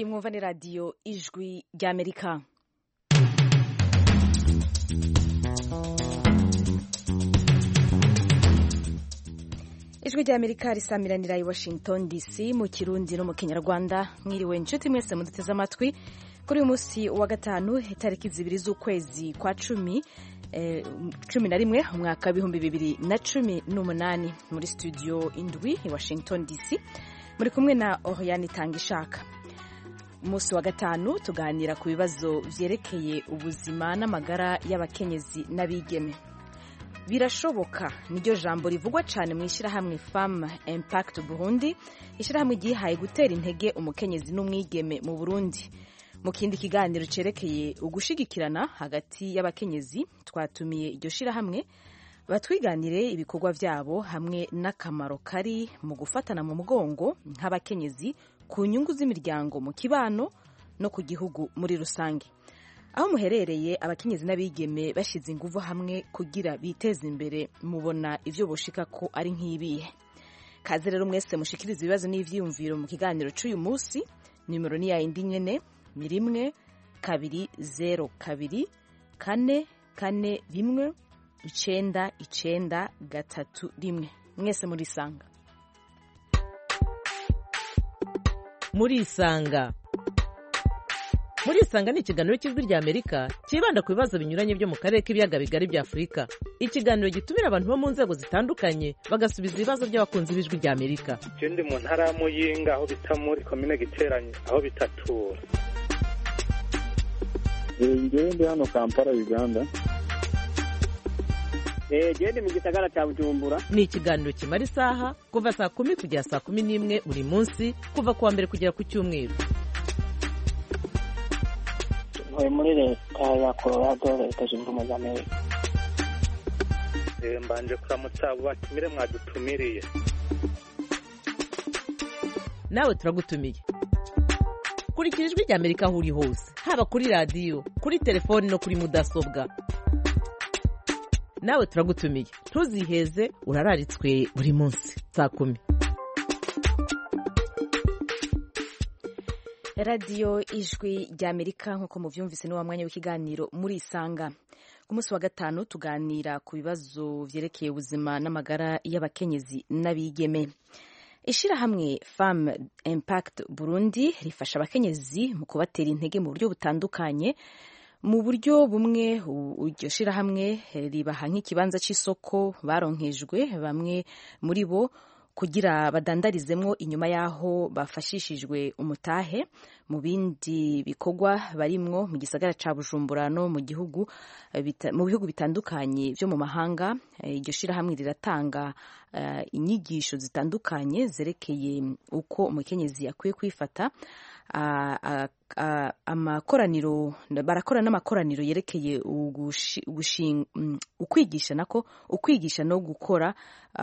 mwumva ni radiyo ijwi ry'Amerika. Ijwi ry'Amerika risamiranira i Washington DC mu Kirundi no mu Kinyarwanda. Mwiriwe inshuti mwese muduteze amatwi kuri uyu munsi wa gatanu itariki 2 z'ukwezi kwa 11 umwaka w'ibihumbi 2018 muri studio indwi i Washington DC. Muri kumwe na Oriane Tangishaka. Umunsi wa gatanu tuganira ku bibazo vyerekeye ubuzima n'amagara y'abakenyezi n'abigeme. Birashoboka niryo jambo rivugwa cyane mu ishirahamwe Femme Impact Burundi, ishirahamwe gihaye gutera intege umukenyezi n'umwigeme mu Burundi. Mu kindi kiganiro cerekeye ugushigikirana hagati y'abakenyezi twatumiye iryo shirahamwe batwiganire ibikorwa vyabo hamwe n'akamaro kari mu gufatana mu mugongo nk'abakenyezi ku nyungu z'imiryango mu kibano no ku gihugu muri rusange. Aho muherereye abakenyezi n'abigeme bashize inguvu hamwe kugira biteze imbere, mubona ivyo boshika ko ari nk'ibihe. Kaze rero mwese mushikiriza ibibazo n'ivyiyumviro mu kiganiro c'uyu munsi. Nimero ni ya indi nyene 1-202-441-993. Mwese murisanga. Murisanga ni ikiganiro cy'ijwi ry'Amerika kibanda ku bibazo binyuranye byo mu karere k'ibiyaga bigari bya Afurika. Ikiganiro gitumira abantu bo mu nzego zitandukanye bagasubiza ibibazo by'abakunzi b'ijwi ry'Amerika. Je ndi mu ntara ya Muyinga aho bita muri commune Giteranye aho bitatura. Ngewe ndi hano Kampala Uganda. Ndi mu gisagara cya Bujumbura. Ni ikiganiro kimara isaha kuva saa 10 kugera saa 11 buri munsi kuva kuwa mbere kugera ku cyumweru. Muri leta ya Colorado, leta zunze ubumwe za Amerika. Mbanje kuramutsa batumire mwadutumiriye. Nawe turagutumiye. Kurikira ijwi ry'Amerika aho uri hose, haba kuri radio, kuri telefone no kuri mudasobwa. Nawe turagutumiye. Ntuziheze, urararitswe buri munsi saa 10. Radio ijwi ry'Amerika nkuko muvyumvise no mwanya w'ikiganiro muri isanga. Ku munsi wa gatanu tuganira ku bibazo vyerekeye ubuzima n'amagara y'abakenyezi n'abigeme. Ishirahamwe Femme Impact Burundi rifasha abakenyezi mu kubatera intege mu buryo butandukanye. Mu buryo bumwe iryo shirahamwe ribaha nk'ikibanza c'isoko baronkejwe bamwe muri bo kugira badandarizemwo inyuma yaho bafashishijwe umutahe. Mu bindi bikorwa barimwo mu gisagara ca Bujumbura no mu bihugu bitandukanye vyo mu mahanga, iryo shirahamwe riratanga inyigisho zitandukanye zerekeye uko umukenyezi akwiye kwifata. Barakora n'amakoraniro yerekeye ukwigisha no gukora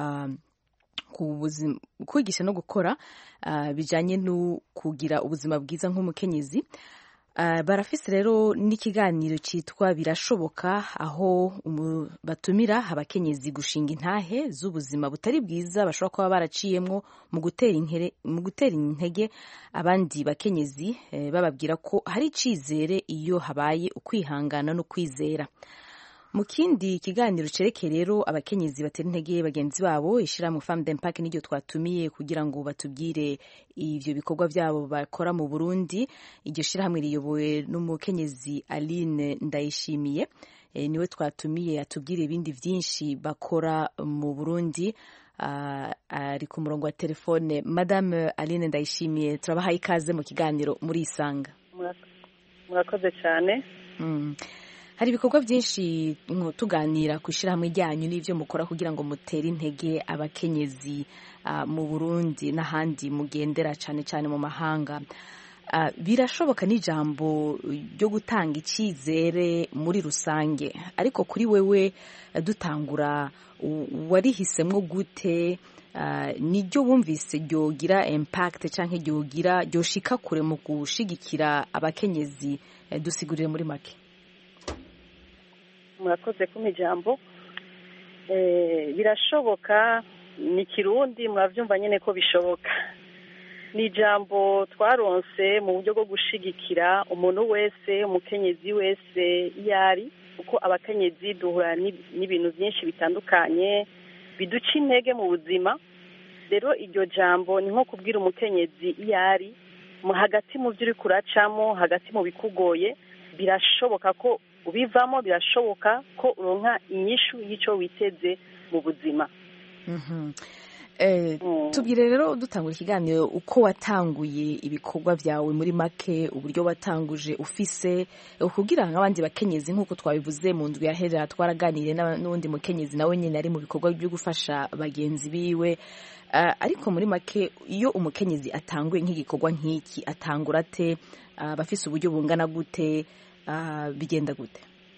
kwigisha no gukora bijanye no kugira ubuzima bwiza nk'umukenyezi. Barafise rero n'ikiganiro citwa Birashoboka aho batumira abakenyezi gushinga intahe z'ubuzima butari bwiza bashobora kuba baraciyemwo mu gutera intege abandi bakenyezi, bababwira ko hari icizere iyo habaye ukwihangana no kwizera. Mu kindi kiganiro cerekeye rero abakenyezi batera intege bagenzi babo, ishirahamwe Femme Impact niryo twatumiye kugira ngo batubwire ivyo bikorwa vyabo bakora mu Burundi. Iryo shirahamwe riyobowe n'umukenyezi Aline Ndayishimiye, niwe twatumiye atubwire ibindi vyinshi bakora mu Burundi. Ari ku murongo wa telefone. Madame Aline Ndayishimiye, turabahaye ikaze mu kiganiro muri isanga. Murakoze cyane. Hari ibikorwa byinshi tuganira ku ishirahamwe ryanyu n'ivyo mukora kugira ngo mutere intege abakenyezi mu Burundi n'ahandi mugendera cane cane mu mahanga. Birashoboka n'ijambo ryo gutanga icizere muri rusange, ariko kuri wewe dutangura warihisemwo gute? Niryo wumvise ryogira impact canke ryoshika kure mu gushigikira abakenyezi? Dusigurire muri make. Murakoze ku ijambo. Birashoboka ni Kirundi, mwavyumva nyene ko bishoboka. ni ijambo twaronse mu buryo bwo gushigikira umuntu wese, umukenyezi wese iyo ari, kuko abakenyezi duhura n'ibintu byinshi bitandukanye biduca intege mu buzima. Rero iryo jambo ni nko kubwira umukenyezi iyo ari hagati mu byo uri kuracamo, hagati mu bikugoye, birashoboka ko ubivamo, birashoboka ko uronka inyishu y'icyo witeze mu buzima. Tubwire rero dutangura ikiganiro uko watanguye ibikorwa byawe muri make, uburyo watanguje ufise kugira ngo abandi bakenyezi nk'uko twabivuze mu ndwi yahera twaraganiriye n'undi mukenyezi nawe nyine ari mu bikorwa byo gufasha bagenzi biwe, ariko muri make iyo umukenyezi atanguye nk'igikorwa nk'iki atangura ate, bafise uburyo bungana gute, bigenda gute?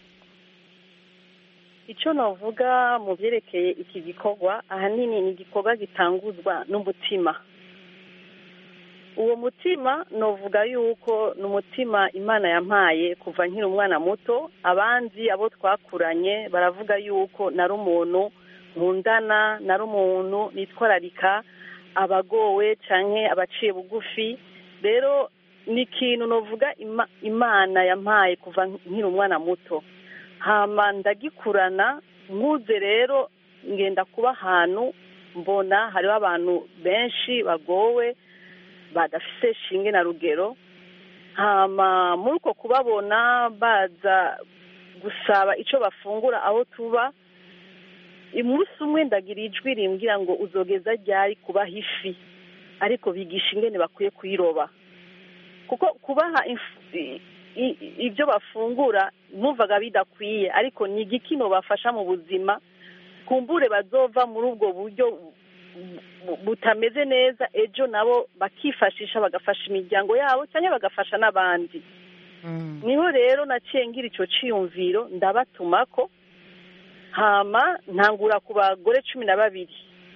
Icyo navuga mu byerekeye iki gikorwa ahanini ni igikorwa gitanguzwa n'umutima. Uwo mutima navuga yuko ni umutima Imana yampaye kuva nkiri umwana muto. Abandi abo twakuranye baravuga yuko nari umuntu nkundana, nari umuntu nitwararika abagowe cyangwa abaciye bugufi. Rero ni ikintu navuga Imana yampaye kuva nkiri umwana muto. Hama ndagikurana nkuze, rero ngenda kuba ahantu mbona hariho abantu benshi bagowe badafise shinge na rugero. Hama muri uko kubabona baza gusaba icyo bafungura aho tuba, umunsi umwe ndagira ijwi rimbwira ngo uzogeza ryari kubaha ifi, ariko bigisha ingene bakwiye kuyiroba, kuko kubaha ibyo bafungura numvaga bidakwiye, ariko ni igikino bafasha mu buzima, kumbure bazova muri ubwo buryo butameze neza, ejo nabo bakifashisha bagafasha imiryango yabo cyangwa bagafasha n'abandi. Niho rero naciye ngira icyo cyiyumviro ndabatumako, hama ntangura ku bagore 12.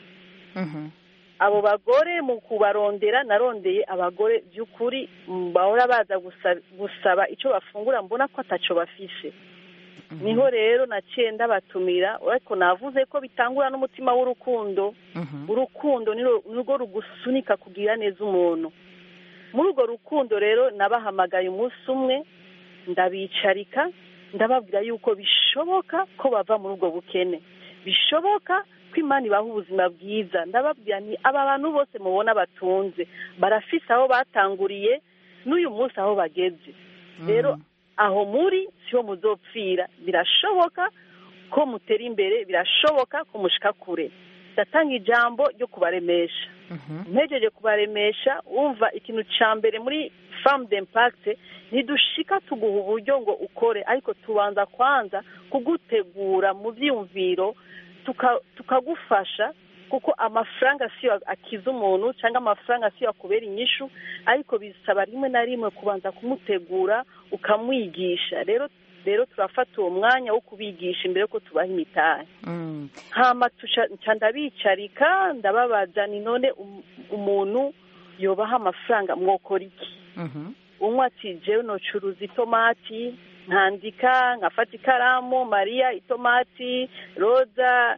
Abo bagore mu kubarondera narondeye abagore by'ukuri bahora baza gusaba icyo bafungura, mbona ko ataco bafise. Niho rero naciye ndabatumira, ariko navuze ko bitangura n'umutima w'urukundo. Urukundo nirwo rugusunika kugira neza umuntu. Muri urwo rukundo rero nabahamagaye umunsi umwe, ndabicarika, ndababwira yuko bishoboka ko bava muri ubwo bukene, bishoboka ko Imana ibaha ubuzima bwiza. Ndababwira ni aba bantu bose mubona batunze barafise aho batanguriye n'uyu munsi aho bageze. Rero aho muri siho muzopfira, birashoboka ko mutera imbere, birashoboka ko mushika kure. Ndatanga ijambo ryo kubaremesha. Mpejeje kubaremesha, umva ikintu ca mbere muri Femme d'Impact ntidushika tuguha uburyo ngo ukore, ariko tubanza kwanza kugutegura mu vyiyumviro, tukagufasha, kuko amafaranga siyo akiza umuntu cyangwa amafaranga siyo akubera inyishu, ariko bisaba rimwe na rimwe kubanza kumutegura ukamwigisha. Rero turafata uwo mwanya wo kubigisha imbere ko tubaha imitahe. Hama ndabicarika, ndababaza ni none umuntu yobaha amafaranga mwokora iki? Umwe ati jewe nocuruza itomati, nkandika, nkafata ikaramu, Maria itomati, Roza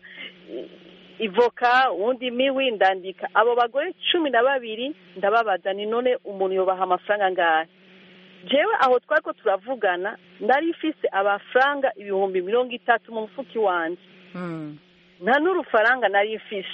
ivoka, undi miwi, ndandika. Abo bagore 12 ndababaza ni none umuntu yobaha amafaranga ngahe? Jewe aho twariko turavugana ndari ifise amafaranga 30,000 mu mufuki wanje. Nta n'urufaranga nari ifise.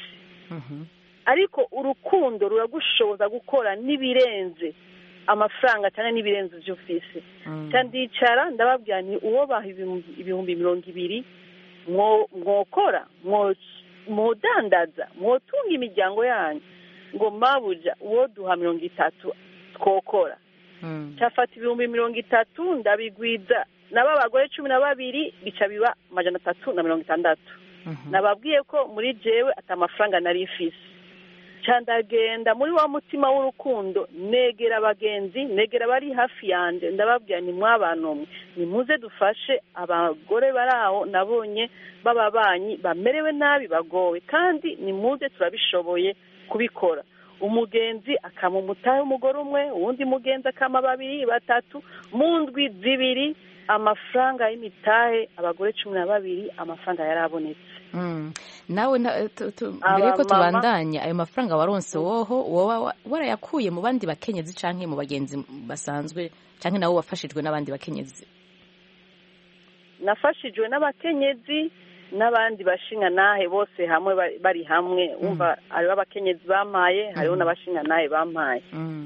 Ariko urukundo ruragushoboza gukora nibirenze amafaranga cyane nibirenze ivyo ufise. Candicara ndababwira ni uwo baha 20,000 mwokora, mwodandaza, mwotunga imiryango yanyu, ngo mabuja uwo duha 30 twokora. Cyafata 30,000 ndabigwiza naba bagore 12 bica biba 360. Nababwiye ko muri jewe atamafaranga nari ifise. Candagenda muri wa mutima w'urukundo, negera abagenzi, negera bari hafi yanje, ndababwira ni mwabantu ni muze dufashe abagore baraho nabonye bababanyi bamerewe nabi bagowe, kandi ni muze turabishoboye kubikora. umugenzi akama umutahe w'umugore umwe, uwundi mugenzi akama 2 3, mu ndwi 2 amafaranga y'imitahe abagore 12 amafaranga yarabonetse. Nawe mbere yuko tubandanya, ayo mafaranga waronse wowe warayakuye mu bandi bakenyezi canke mu bagenzi basanzwe canke nawe wafashijwe n'abandi bakenyezi? Nafashijwe n'abakenyezi n'abandi bashinga nahe bose hamwe bari hamwe. Umva ari abakenyezi bamaye, hariho n'abashinga nahe bamaye.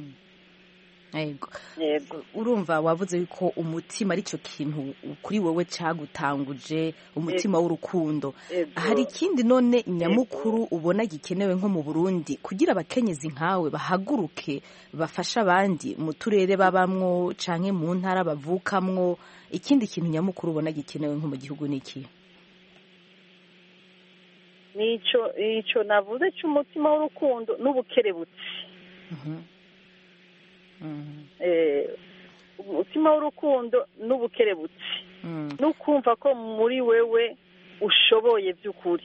Yego. Urumva wavuze yuko umutima ari cyo kintu kuri wowe cyagutanguje, umutima w'urukundo. Hari ikindi none nyamukuru ubona gikenewe nko mu Burundi kugira abakenyezi nkawe bahaguruke bafasha abandi mu turere babamwo canke mu ntara bavukamwo? Ikindi kintu nyamukuru ubona gikenewe nko mu gihugu niki? Nico navuze cy'umutima w'urukundo n'ubukerebutsi. Umutima w'urukundo n'ubukerebutsi, n'ukumva ko muri wewe ushoboye by'ukuri.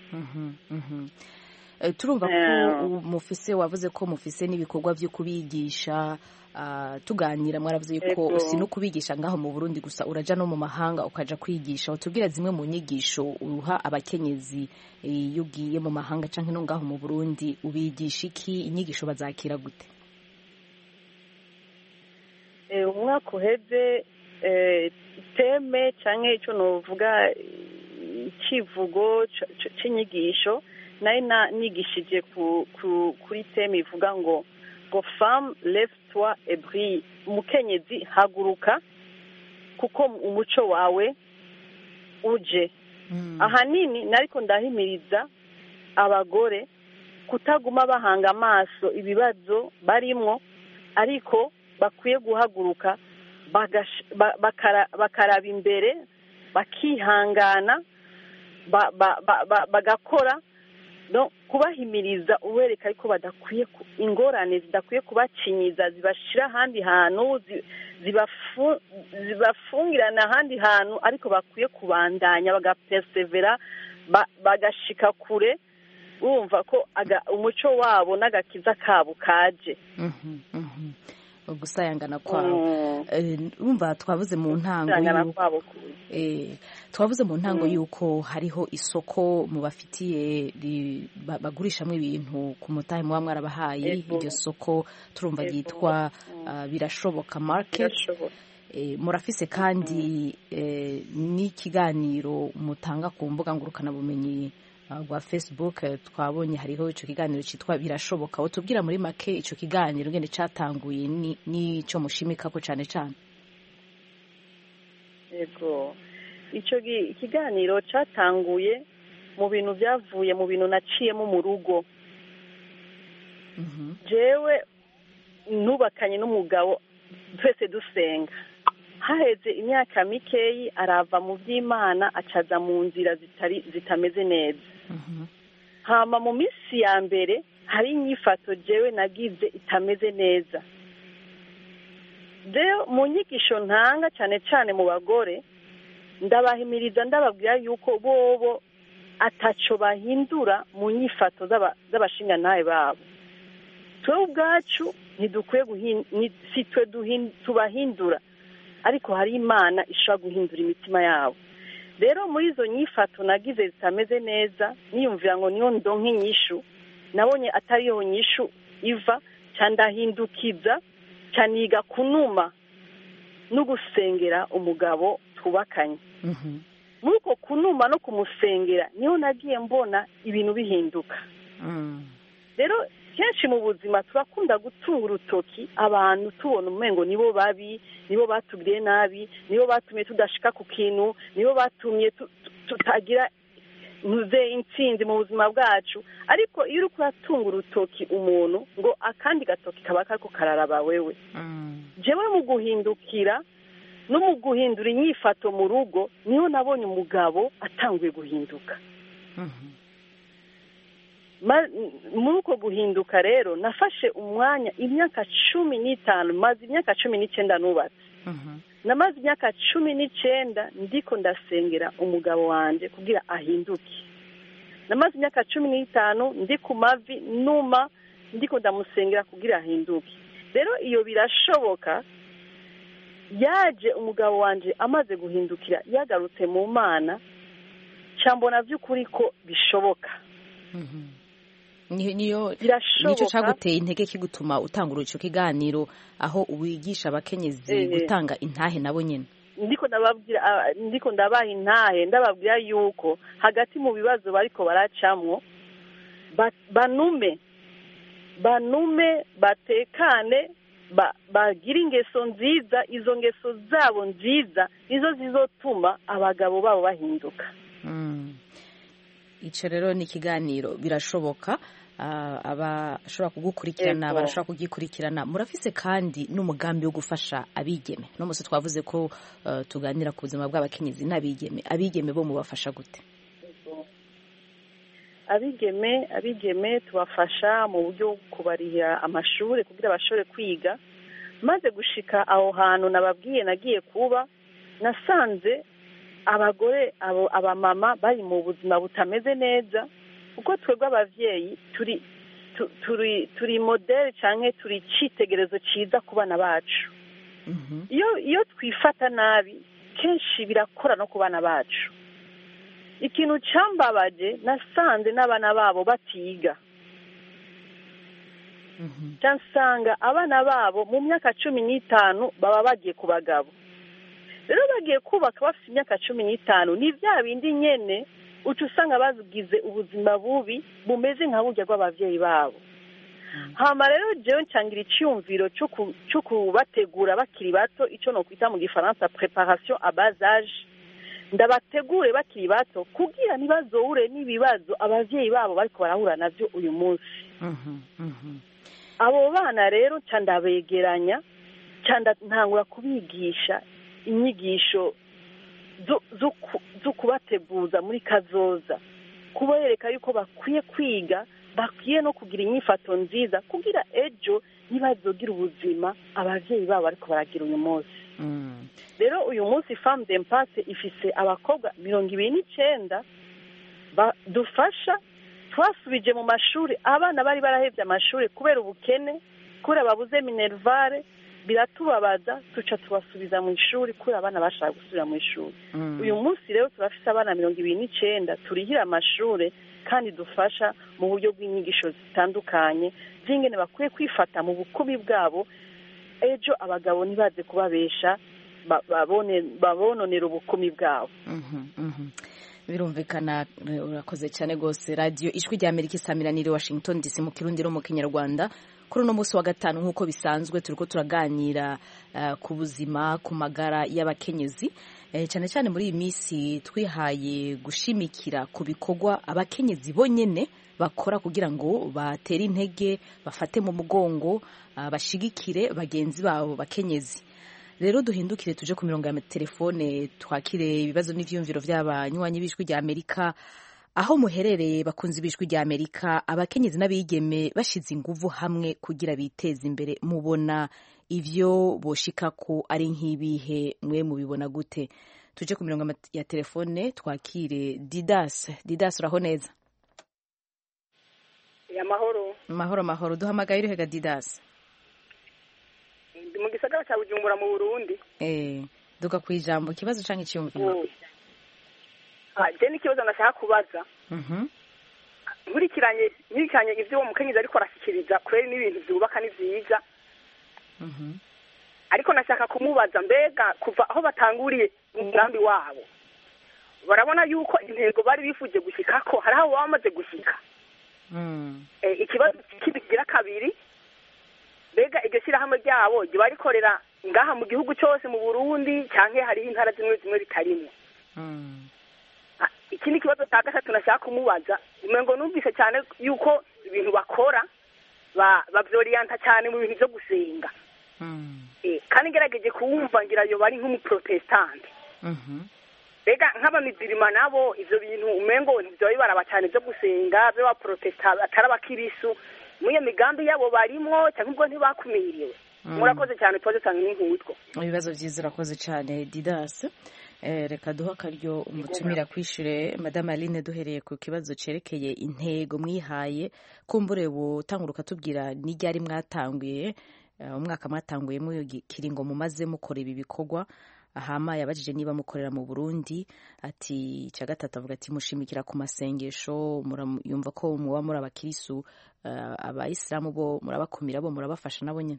Turumva ko mufise, wavuze ko mufise n'ibikorwa byo kubigisha. Tuganira mwaravuze yuko si no kubigisha ngaho mu Burundi gusa, uraja no mu mahanga ukaja kwigisha. Utubwira zimwe mu nyigisho uruha abakenyezi iyo ugiye mu mahanga canke no ngaho mu Burundi, ubigisha iki? Inyigisho bazakira gute? Umwaka uheze teme canke ico novuga ikivugo c'inyigisho nari nigishije kuri teme ivuga ngo femme lève-toi et brille. Umukenyezi haguruka kuko umuco wawe uje. Ahanini nariko ndahimiriza abagore kutaguma bahanga amaso ibibazo barimwo, ariko bakwiye guhaguruka bakaraba imbere, bakihangana, bagakora. No kubahimiriza uwereka ariko badakwiye ingorane zidakwiye kubacinyiza zibashira ahandi hantu, zibafungirana ahandi hantu, ariko bakwiye kubandanya bagapersevera, bagashika kure, bumva ko umuco wabo n'agakiza kabo kaje. Gusayangana kwabo. Urumva twavuze mu ntango yuko hariho isoko mubafitiye bagurishamwe ibintu ku mutahe muba mwarabahaye. Iryo soko turumva ryitwa Birashoboka Market. Murafise kandi n'ikiganiro mutanga ku mbuga ngurukana bumenyi rwa Facebook. Twabonye hariho ico kiganiro citwa Birashoboka. Utubwira muri make ico kiganiro ngene catanguye n'ico mushimikako cane cane? Yego, ico ikiganiro catanguye mu bintu byavuye mu bintu naciyemo mu rugo. Jewe nubakanye n'umugabo twese dusenga, haheze imyaka mikeyi arava mu by'Imana acaza mu nzira zitameze neza. Hama mu minsi ya mbere hari inyifato jewe nagize itameze neza. Deo mu nyigisho ntanga cyane cyane mu bagore, ndabahimiriza ndababwira yuko bobo ataco bahindura mu nyifato z'abashinga nawe babo. Twe ubwacu ntidukwiye tubahindura, ariko hari Imana ishobora guhindura imitima yabo. Rero muri izo nyifato nagize zitameze neza, niyumvira ngo niyo ndonke inyishu, nabonye atariyo nyishu iva, candahindukiza, caniga kunuma no gusengera umugabo twubakanye. Muri uko kunuma no kumusengera niho nagiye mbona ibintu bihinduka. Rero kenshi mu buzima turakunda gutunga urutoki abantu tubona umengo nibo babi, nibo batubwiye nabi, nibo batumye tudashika ku kintu, nibo batumye tutagira muze intsinzi mu buzima bwacu. Ariko iyo uri kuratunga urutoki umuntu ngo akandi gatoki kaba kako kararaba wewe. Jewe mu guhindukira no mu guhindura inyifato mu rugo niho nabonye umugabo atanguye guhinduka. Muri uko guhinduka rero nafashe umwanya imyaka 15, maze imyaka 19 nubatse. Namaze imyaka 19 ndiko ndasengera umugabo wanje kugira ahinduke. Namaze imyaka 15 ndi ku mavi numa ndiko ndamusengera kugira ahinduke. Rero iyo birashoboka, yaje umugabo wanje amaze guhindukira yagarutse mu Mana, cyambona by'ukuri ko bishoboka. niyo Birashoboka. nicyo cyaguteye intege kigutuma utangura ico kiganiro aho uwigisha abakenyezi gutanga intahe nabo nyene. ndiko ndabaha intahe ndababwira yuko hagati mu bibazo bariko baracamwo banume batekane, bagira ingeso nziza. Izo ngeso zabo nziza nizo zizotuma abagabo babo bahinduka. Ico rero ni ikiganiro birashoboka, abashobora kugukurikirana barashobora kugikurikirana. Murafise kandi n'umugambi wo gufasha abigeme. No musi twavuze ko tuganira ku buzima bw'abakenyezi n'abigeme bo mubafasha gute? Abigeme tubafasha mu buryo kubarihira amashuri kugira bashobore kwiga. Maze gushika aho hantu nababwiye nagiye kuba, nasanze abagore abamama bari mu buzima butameze neza, kuko twebwe abavyeyi turi modele canke turi citegerezo ciza ku bana bacu. Iyo twifata nabi kenshi birakora no ku bana bacu. Ikintu cambabaje, nasanze n'abana babo batiga. Cansanga abana babo mu myaka 15 baba bagiye ku bagabo. Rero bagiye kubaka bafite imyaka 15, ni vya bindi nyene uca usanga bazigize ubuzima bubi bumeze nka burya bw'abavyeyi babo. Hama rero jewe ncangira icyumviro cyo kubategura bakiri bato, ico no kwita mu gifaransa préparation à bas âge. Ndabategure bakiri bato kugira ntibazohure n'ibibazo abavyeyi babo bariko barahura navyo uyu munsi. Abo bana rero candabegeranya, ntangura kubigisha inyigisho zo kubateguza muri kazoza, kubereka yuko bakwiye kwiga, bakwiye no kugira inyifato nziza kugira ejo ntibazogira ubuzima abavyeyi babo ariko baragira uyu munsi. Rero uyu munsi Femme d'Impact ifise abakobwa 29 dufasha. Twasubije mu mashuri abana bari barahevye amashuri kubera ubukene, kubera babuze minervare, biratubabaza, tuca tubasubiza mu ishuri kubera abana bashaka gusubira mu ishuri. Uyu munsi rero turafise abana 29 turihira amashuri kandi dufasha mu buryo bw'inyigisho zitandukanye z'ingene bakwiye kwifata mu bukumi bwabo, ejo abagabo ntibaze kubabesha babononera ubukumi bwabo. Birumvikana. Urakoze cyane gose. Radio Ijwi rya Amerika isamiraniye Washington DC mu Kirundi no mu Kinyarwanda. Kuri uno munsi wa gatanu nk'uko bisanzwe turiko turaganira ku buzima, ku magara y'abakenyezi, cyane cyane muri iyi minsi twihaye gushimikira ku bikorwa abakenyezi bonyene bakora kugira ngo batere intege, bafate mu mugongo, bashigikire bagenzi babo bakenyezi. Rero duhindukire tuje ku mirongo ya telefone twakire ibibazo n'ivyumviro by'abanywanyi b'Ijwi rya Amerika. Aho muherereye bakunzi b'Ijwi rya Amerika, abakenyezi n'abigeme bashize inguvu hamwe kugira biteze imbere, mubona ivyo boshika ko ari nk'ibihe, mwe mubibona gute? Tuje ku mirongo ya telefone twakire Didas. Uraho neza? Mahoro. Duhamagaye urihe ga Didas? Mu gisagara cya Bujumbura mu Burundi. Duka ku ijambo kibazo canke cyumviro. Je ni kibazo nashaka kubaza. Nkurikiranye ivyo umukenyezi ariko arashikiriza kweri n'ibintu byubaka ni vyiza. Ariko nashaka kumubaza, mbega kuva aho batanguriye umugambi wabo barabona yuko intego bari bifuje gushikako hari aho bamaze gushika. Ikibazo kibigira kabiri, mbega iryo shyirahamwe ryabo barikorera ngaha mu gihugu cyose mu Burundi cyangwa hariho intara zimwe bitarimo? Iki ni ikibazo cya gatatu nashaka kumubaza. Umengo numvise cyane yuko ibintu bakora bavyorienta cyane mu bintu byo gusenga. Kandi ngerageje kuwumva ngira yo bari nk'umuprotestante. Mbega nk'abamizirima nabo ivyo bintu umengo nivyo bibaraba cyane byo gusenga, byo baprotesta atari abakirisu. Muye migambi yabo barimwo cyangwa ubwo ntibakumiriwe. murakoze cyane tubaze cyane n'inkutwo ibibazo byiza urakoze cyane Didas. Reka duha akaryo umutumira kwishyure Madame Aline duhereye ku kibazo cyerekeye intego mwihaye kumbure butanguruka tubwira n'iryari mwatanguye umwaka mwatanguyemo kiringo mumaze mukora ibi bikorwa. Ahama yabajije niba mukorera mu Burundi, ati cya gatatu avuga ati mushimikira ku masengesho, yumva ko muba muri abakirisu, abayisilamu bo murabakumira, bo murabafasha nabo nyine.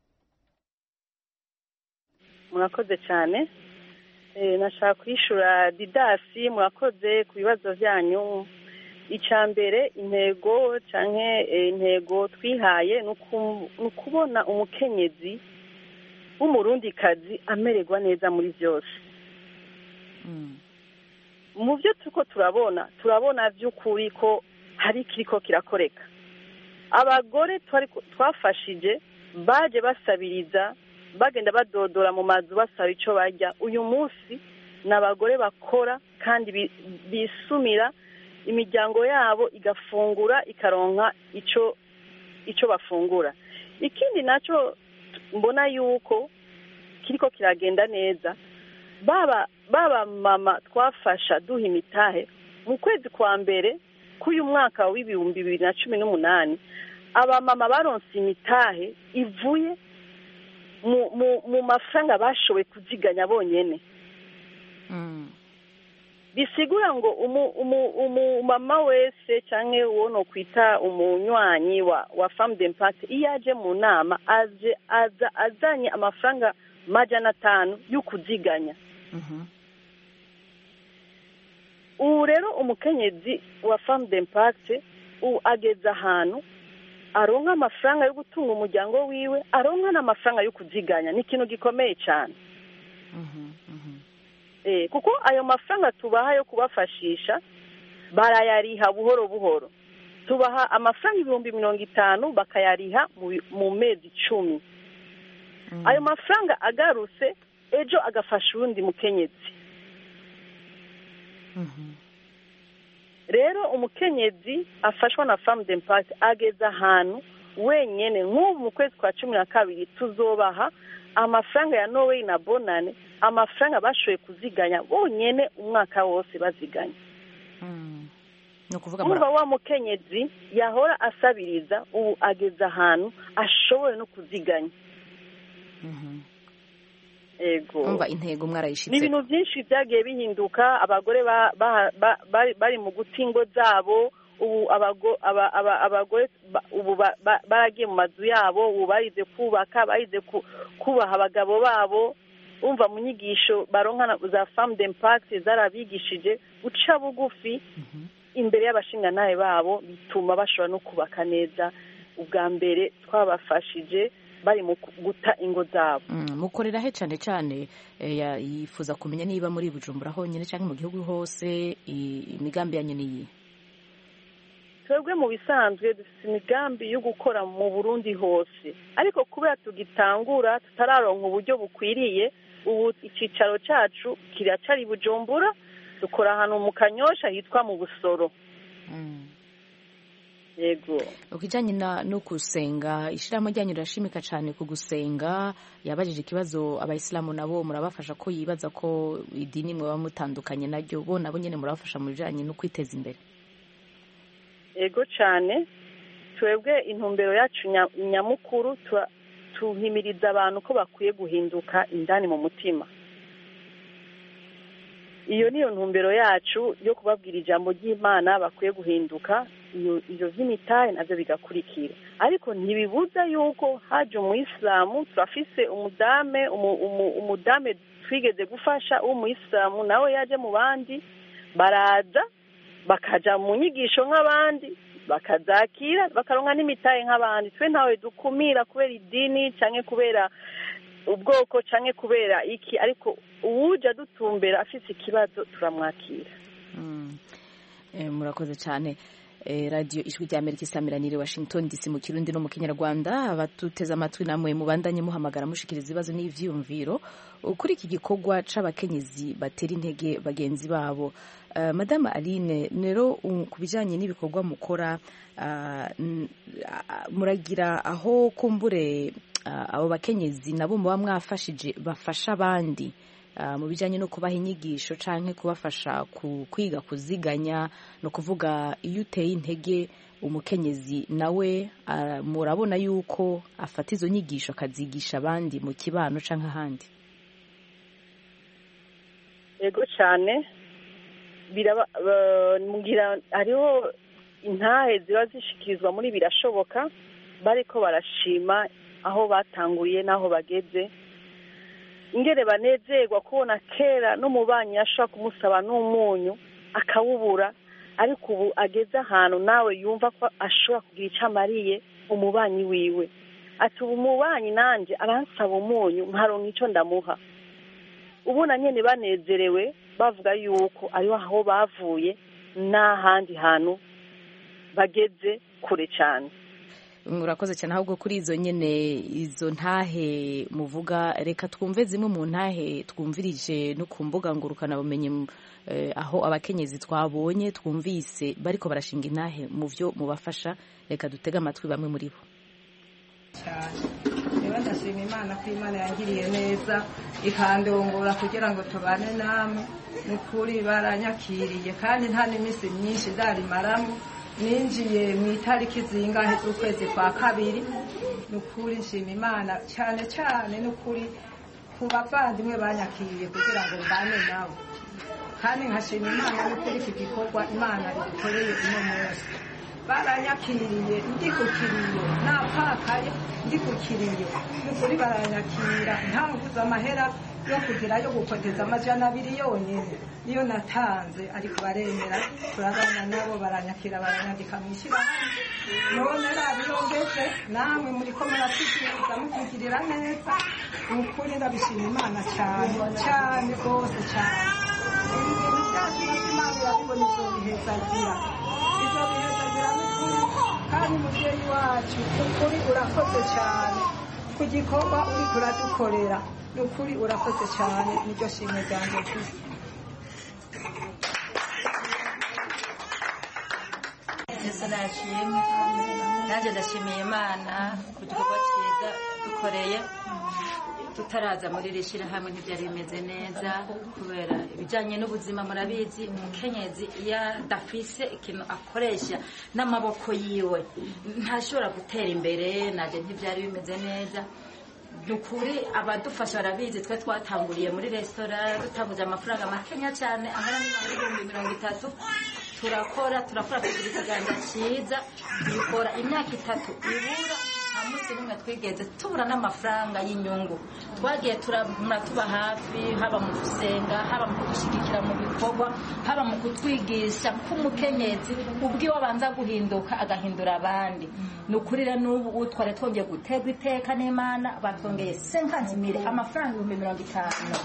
Murakoze cyane. Nashaka kwishura Didasi, murakoze ku bibazo byanyu. Icya mbere intego canke intego twihaye nukubona umukenyezi w'umurundikazi amererwa neza muri byose. Mu byo tuko turabona by'ukuri ko hari kiriko kirakoreka. Abagore twafashije baje basabiriza, bagenda badodora mu mazu basaba icyo barya. Uyu munsi n'abagore bakora kandi bisumira, imiryango yabo igafungura ikaronka icyo bafungura. Ikindi nacyo mbona yuko kiriko kiragenda neza, baba mama twafasha duha imitahe mu kwezi kwa mbere k'uyu mwaka wa 2018, abamama baronse imitahe ivuye mu mafaranga bashoboye kuziganya bonyene. Bisigura ngo umumama wese canke uwo no kwita umunywanyi wa Femme d'Impact iyo aje mu nama azanye amafaranga 500 y'ukuziganya. Ubu rero umukenyezi wa Femme d'Impact ageza ahantu aronka amafaranga yo gutunga umuryango wiwe, aronka n'amafaranga yo kuziganya. Ni ikintu gikomeye cyane. Kuko ayo mafaranga tubaha yo kubafashisha barayariha buhoro buhoro. Tubaha amafaranga 50,000 bakayariha mu mezi 10. Ayo mafaranga agarutse ejo agafasha urundi mukenyezi. Rero umukenyezi afashwa na Femme d'Impact ageza ahantu wenyene. Nk'ubu mu kwezi kwa 12 tuzobaha amafaranga ya Norway na Bonane, amafaranga bashoboye kuziganya bonyene umwaka wose baziganya. No kuvuga wa mukenyezi yahora asabiriza ubu ageza ahantu ashoboye no kuziganya. Ego. Umva intego mwarayishitse. Ni ibintu byinshi byagiye bihinduka. Abagore bari mu gutingo zabo, ubu abagore ubu baragiye mu mazu yabo, ubu barize kubaka, barize kubaha abagabo babo. Umva mu nyigisho baronka za Femme d'Impact zarabigishije guca bugufi imbere y'abashinganahe babo, bituma bashobora no kubaka neza. Ubwa mbere twabafashije bari mu guta ingo zabo. Mukorera he cyane cyane? Yifuza kumenya niba muri Bujumbura honyine cyangwa mu gihugu hose, imigambi yanyu niyi? Twebwe mu bisanzwe dufite imigambi yo gukora mu Burundi hose, ariko kubera tugitangura tutararonka uburyo bukwiriye, ubu icicaro cyacu kiracari Bujumbura, dukora ahantu mu Kanyosha hitwa mu Busoro. Yego. Ukijanye no kusenga, ishiramo ryanyu rirashimika cyane ku gusenga. Yabajije ikibazo abayisilamu nabo murabafasha ko yibaza ko idini mwe bamutandukanye naryo, bo nabo nyene murabafasha mu bijanye no kwiteza imbere. Ego cyane, twebwe intumbero yacu nyamukuru tuhimiriza abantu ko bakwiye guhinduka indani mu mutima. Iyo niyo ntumbero yacu yo kubabwira ijambo ry'Imana, bakwiye guhinduka. Iyo vy'imitahe navyo bigakurikira, ariko ntibibuza yuko haje umuyisilamu. Turafise umudame twigeze gufasha w'umuyisilamu, nawe yaje mu bandi, baraza bakaja mu nyigisho nk'abandi, bakazakira bakaronka n'imitahe nk'abandi. Twe ntawe dukumira kubera idini canke kubera ubwoko canke kubera iki, ariko uwuja dutumbera afise ikibazo turamwakira. Murakoze cyane. Radio Ijwi rya Amerika isamiranire Washington DC mu Kirundi no mu Kinyarwanda. Abatuteza amatwi namwe mubandanye muhamagara mushikiriza ibibazo n'ivyumviro kuri iki gikorwa c'abakenyezi batera intege bagenzi babo. Madame Aline, nero kubijanye n'ibikorwa mukora, muragira aho kumbure abo bakenyezi nabo muba mwafashije bafasha abandi mu bijyanye no kubaha inyigisho cyangwa kubafasha kwiga kuziganya, no kuvuga iyo uteye intege umukenyezi nawe murabona yuko afata izo nyigisho akazigisha abandi mu kibano cyangwa ahandi? yego cyane, hariho intahe ziba zishikirizwa muri birashoboka, bariko barashima aho batanguriye n'aho bageze, ingere banezerwa kubona kera n'umubanyi yashobora kumusaba n'umunyu akawubura, ariko ubu ageze ahantu nawe yumva ko ashobora kugira icyo amariye umubanyi wiwe. Ati ubu umubanyi nanjye aransaba umunyu nkaronka icyo ndamuha. Ubu na nyene banezerewe bavuga yuko ariho aho bavuye n'ahandi hantu bageze kure cyane. Murakoze cyane. Ahubwo kuri izo ntahe muvuga, reka twumve zimwe mu ntahe twumvirije no ku mbuga ngurukanabumenyi, aho abakenyezi twabonye twumvise bariko barashinga intahe mu byo mubafasha. Reka dutege amatwi bamwe muri bo. Niba ndashima Imana ko Imana yangiriye neza ikandongora kugira ngo tubane namwe, n'ukuri baranyakiriye kandi nta n'iminsi myinshi ndarimaramo. Ninjiye mu itariki zingahe z'ukwezi kwa kabiri. N'ukuri nshima Imana cyane cyane, n'ukuri ku bavandimwe banyakiriye kugira ngo mbane nabo, kandi nkashima Imana n'ukuri iki gikorwa Imana idukoreye uno munsi. Baranyakiriye ndikukiriye, napakaye ndikukiriye, n'ukuri baranyakira. Ntanguze amahera yo kugira yo gukoteza $200 yonyine niyo natanze, ariko baremera, turabana nabo, baranyakira, baranyandika mu ishyirahamwe. None rabiyongeze namwe muriko muratugiriza mutugirira neza, n'ukuri ndabishima Imana cyane cyane rwose cyane. Ibintu byacu Imana irabibona, izobihezagira n'ukuri. Kandi muvyeyi wacu ukuri urakoze cyane ku gikorwa uriko uradukorera, n'ukuri urakoze cyane, niryo shimwe ryanjye mfise. Nanjye ndashimiye Imana ku gikorwa cyiza dukoreye. Tutaraza muri iri shyirahamwe ntibyari bimeze neza, kubera ibijyanye n'ubuzima murabizi, umukenyezi iyo adafise ikintu akoresha n'amaboko yiwe ntashobora gutera imbere. Nanjye ntibyari bimeze neza. Nukuri abadufasha barabizi, twe twatanguriye muri resitora dutanguje amafaranga makenya cyane, angana n'30,000. turakora kugira ikiganza cyiza, tubikora imyaka 3 ibura, nta munsi n'umwe twigeze tubura n'amafaranga y'inyungu. Twagiye tuba hafi, haba mu gusenga, haba mu kudushyigikira mu bikorwa, haba mu kutwigisha k'umukenyezi ubwiwe abanza guhinduka agahindura abandi. Nukuri rero n'ubu twari twongeye guterwa iteka n'Imana, batwongeye 50,000 amafaranga 50,000.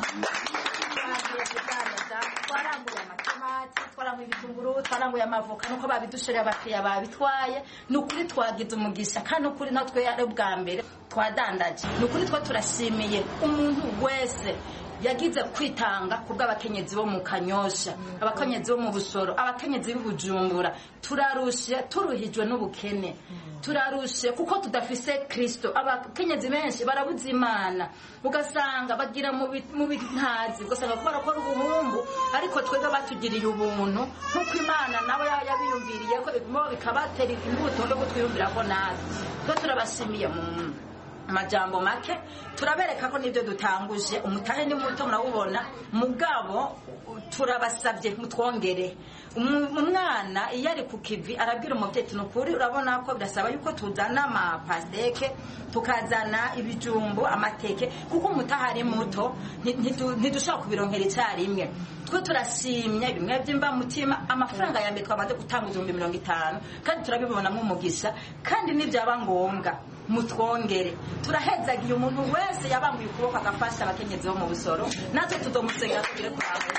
Twaranguye amatomati, twaranguye ibitunguru, twaranguye amavoka, nuko babidushoreye abakiriya babitwaye. Nukuri twagize umugisha, kandi nukuri natwe ari ubwa mbere twadandaje. Nukuri twa turashimiye umuntu wese yagize kwitanga kubw'abakenyezi bo mu Kanyosha, abakenyezi bo mu Busoro, abakenyezi b'Ubujumbura. Turarushe, turuhijwe n'ubukene, turarushe kuko tudafise Kristo. Abakenyezi benshi barabuze Imana, ugasanga bagira mu bintazi, ugasanga ko barakora ubuhumbu, ariko twebwe batugiriye ubuntu nk'uko Imana nabo yabiyumviriye ko bikabatera imbuto yo gutwiyumvira ko natwe. Twe turabashimiye mu amajambo make, turabereka ko nibyo dutanguje. Umutahe ni muto murawubona, mugabo turabasabye mutwongere. Umwana iyo ari ku kivi arabwira umubyeyi, nukuri urabona ko birasaba yuko tuzana amapasteke, tukazana ibijumbu, amateke, kuko umutaha ari muto ntidushobora kubironkera icyarimwe. Twe turashimye bimwe by'imba mutima, amafaranga ya mbere twamaze gutanga 50,000, kandi turabibonamo umugisha, kandi nibyaba ngombwa mutwongere. Turahezagiye umuntu wese yabanguye ukuboko agafasha abakenyezi bo mu Busoro, natwe tudomusengera tugire kuramba.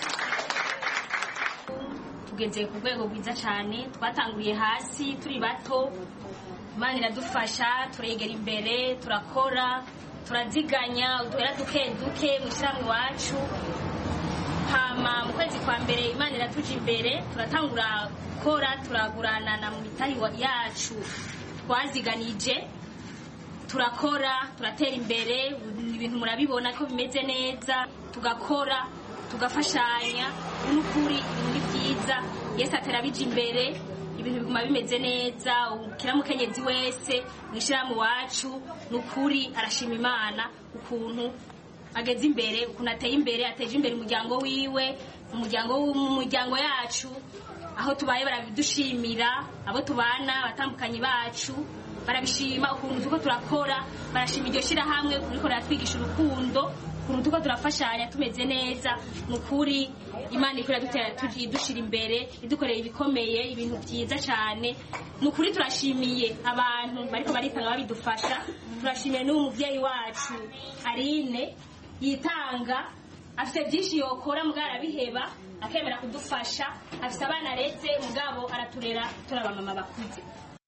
Tugeze ku rwego rwiza cyane, twatanguriye hasi turi bato, Imana iradufasha, turegera imbere, turakora, turaziganya uduhera duke duke mu ishyirahamwe iwacu. Hama mu kwezi kwa mbere Imana iratuje imbere, turatangura gukora, turaguranana mu mitahi yacu twaziganije. turakora turatera imbere, ibintu murabibona ko bimeze neza, tugakora tugafashanya, n'ukuri ibintu ni byiza. Yesu atera bija imbere, ibintu biguma bimeze neza. Kira mukenyezi wese mwishiramu wacu n'ukuri arashima Imana ukuntu ageze imbere, ukuntu ateye imbere, ateje imbere umuryango wiwe, umuryango yacu, aho tubaye barabidushimira, abo tubana abatandukanye bacu barabishima ukuntu tuko turakora, barashima iryo shirahamwe kuriko ratwigisha urukundo, ukuntu tuko turafashanya tumeze neza. Nukuri Imana ikora dushira imbere, idukorera ibikomeye, ibintu byiza cyane. Nukuri turashimiye abantu bariko baritanga babidufasha, turashimiye n'umuvyeyi wacu Aline yitanga, afite byinshi yokora mugara biheba akemera kudufasha, afite abana aretse mugabo araturera, turabamama bakuze.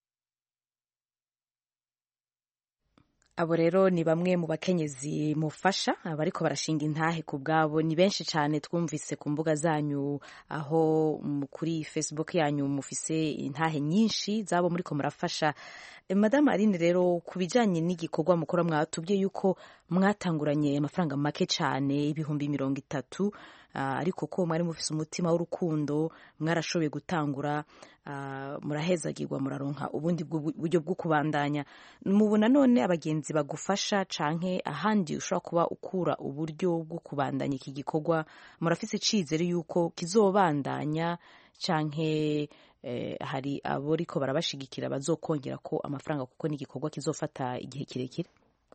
Abo rero ni bamwe mu bakenyezi mufasha bariko barashinga intahe ku bwabo. Ni benshi cyane twumvise ku mbuga zanyu, aho kuri Facebook yanyu mufise intahe nyinshi zabo muriko murafasha. Madame Aline, rero ku bijanye n'igikorwa mukora, mwatubwiye yuko mwatanguranye amafaranga make cyane, ibihumbi 30, ariko ko mwari mufise umutima w'urukundo, mwarashoboye gutangura, murahezagirwa, muraronka ubundi buryo bwo kubandanya. Mubona none abagenzi bagufasha canke ahandi ushobora kuba ukura uburyo bwo kubandanya iki gikorwa, murafise icizere yuko kizobandanya canke hari abo riko barabashigikira bazokongera ko amafaranga, kuko ni igikorwa kizofata igihe kirekire?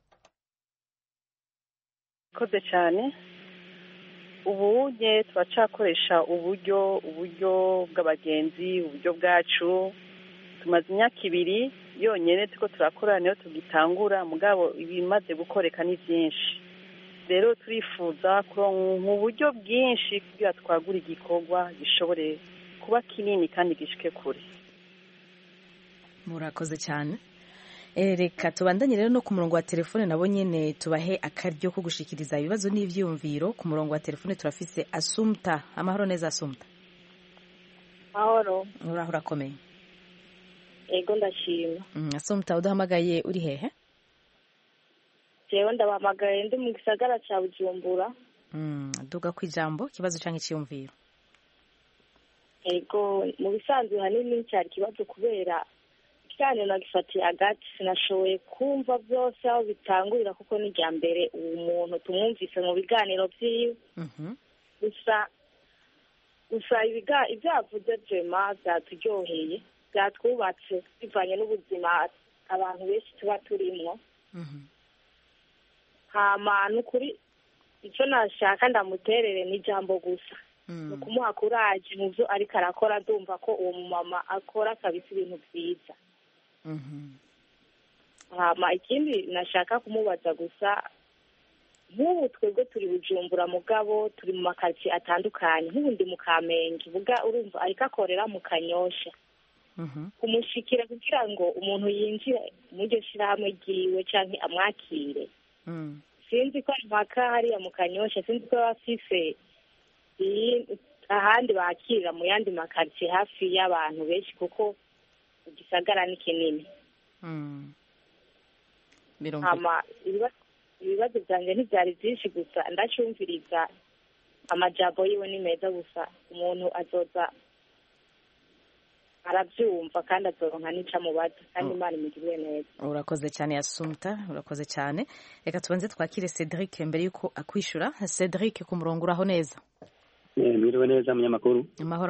Koze cyane. Ubunye turacakoresha uburyo bw'abagenzi, uburyo bwacu. Tumaze imyaka 2 yonyene tuko turakora, niyo tugitangura, mugabo ibimaze gukoreka ni byinshi. Rero turifuza kuronka uburyo bwinshi kugira twagura igikorwa gishobore kuba kinini kandi gishike kure. Murakoze cyane. Reka tubandanye rero no ku murongo wa telefone, nabo nyene tubahe akaryo ko gushikiriza ibibazo n'ivyumviro. Ku murongo wa telefone turafise Asumta. Amahoro neza Asumta? Mahoro. Urakomeye? Ego ndashima. Asumta, uduhamagaye uri hehe? Jewe ndabahamagaye ndi mu gisagara ca Bujumbura. Duga ku ijambo, kibazo canke cyiyumviro? Ego mu bisanzwe hanini cyari kibazo kubera cyane nagifatiye agati, sinashoboye kumva byose aho bitangurira, kuko ni rya mbere umuntu tumwumvise mu biganiro vyiwe. Gusa ibyavuze vyema byaturyoheye, byatwubatse bivanye n'ubuzima abantu benshi tuba turimwo. Hama n'ukuri icyo nashaka ndamuterere ni ijambo gusa, ni ukumuha kuraje mu byo ariko arakora. Ndumva ko uwo mumama akora kabisa ibintu byiza. Hama ikindi nashaka kumubaza gusa, nk'ubu twebwe turi Bujumbura mugabo turi mu makaritsiye atandukanye, nk'ubu ndi mu Kamenge, buga urumva ariko akorera mu Kanyosha. Kumushikira kugira ngo umuntu yinjire mu iryo shirahamwe ryiwe canke amwakire, sinzi ko mpaka hariya mu Kanyosha, sinzi ko bafise ahandi bakirira mu yandi makaritsiye hafi y'abantu benshi, kuko igisagara ni kinini. Hama ibibazo byanjye ntibyari byinshi, gusa ndacumviriza amajambo yiwe ni meza, gusa umuntu azoza arabyumva kandi azoronka n'icyo amubaza, kandi Imana imugirire neza. Urakoze cyane Asumta, urakoze cyane. Reka tubanze twakire Cedric mbere yuko akwishura. Cedric, ku murongo uraho neza? Mwiriwe neza munyamakuru. Amahoro.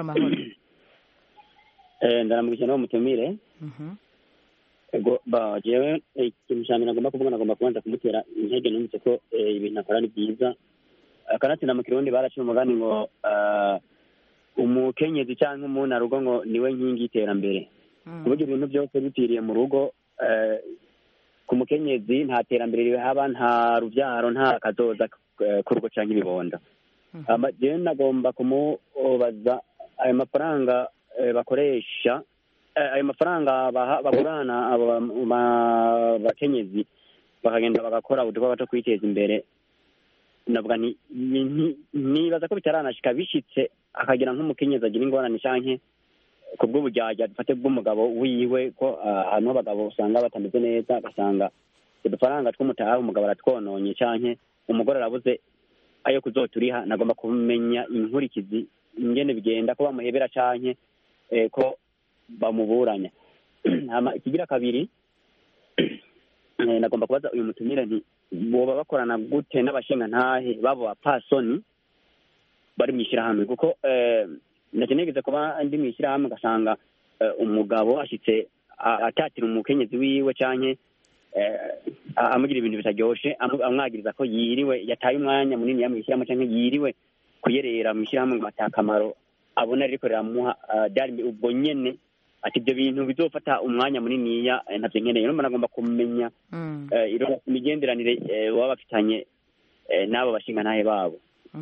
Ndaramukije nawe mutumire. Ego jewe ikintu cyane nagomba kuvuga, nagomba kubanza kumutera intege, numvise ko ibintu akora ni byiza. Kanatsinda mu Kirundi baraciye umugani ngo umukenyezi cyangwa umuntu arugo ngo niwe nkingi y'iterambere. Kuburyo ibintu byose bitiriye mu rugo, ku mukenyezi nta terambere rihaba, nta rubyaro, nta kazoza ku rugo cyangwa ibibondo. Jewe nagomba kumubaza ayo mafaranga bakoresha, ayo mafaranga bagurana abakenyezi bakagenda bagakora udukorwa two kwiteza imbere. Navuga nibaza ko bitaranashika bishitse akagira nk'umukenyezi agira ingorane canke ku bw'uburyarya dufate bw'umugabo wiwe, ko ahantu abagabo usanga batameze neza, agasanga udufaranga tw'umutaha umugabo aratwononye canke umugore arabuze ayo kuzoturiha, nagomba kumenya inkurikizi ingene bigenda, ko bamuhebera canke ko bamuburanya. Ikigira kabiri, nagomba kubaza uyu mutumire nti boba bakorana gute n'abashingantahe babo bapasoni bari mw'ishyirahamwe, kuko ndakenegeze kuba ndi mw'ishyirahamwe ugasanga umugabo ashitse atatira umukenyezi wiwe canke amugira ibintu bitaryoshe, amwagiriza ko yiriwe yataye umwanya munini yamwishyiramo canke yiriwe kuyerera mw'ishyirahamwe ngo atakamaro abona ariko riramuha byari ubwo nyene, ati ibyo bintu bizofata umwanya muniniya ntavyo nkeneye. Numva nagomba kumenya imigenderanire baba bafitanye n'abo bashingantahe babo.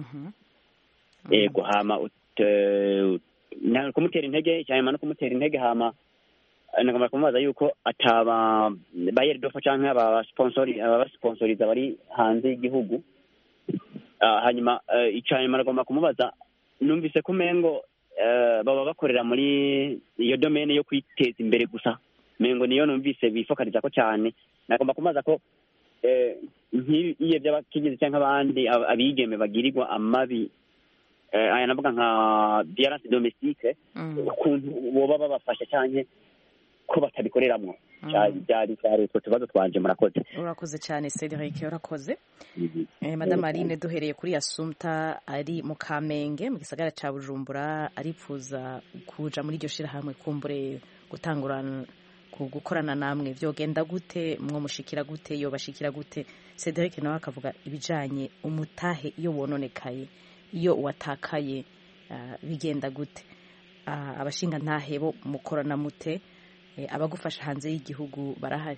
Ego hama kumutera intege cyane, no kumutera intege, hama nagomba kumubaza yuko ataba bayeri dofa canke abasponsoriza bari hanze y'igihugu. Hanyuma icanyuma nagomba kumubaza, numvise ko mengo baba bakorera muri iyo domene yo kwiteza imbere gusa, mengo niyo numvise bifokaliza ko cyane. Nagomba kumubaza ko nk'iyo by'abakenyezi canke abandi abigeme bagirirwa amabi, aya navuga nka violence domestique, ukuntu boba babafasha canke ko batabikoreramwo. Byari utwo tubazo twanje. Murakoze. Urakoze cyane Cedric, urakoze. Madame Aline, duhereye kuri Assumpta ari mu Kamenge mu gisagara ca Bujumbura, aripfuza kuja muri iryo shirahamwe, kumbure gutangurana gukorana namwe, vyogenda gute, mwo mushikira gute, yo bashikira gute? Cedric nawe akavuga ibijanye umutahe iyo wononekaye, iyo watakaye, bigenda gute? Abashinga ntahe bo mukorana mute? Abagufasha hanze y'igihugu barahari?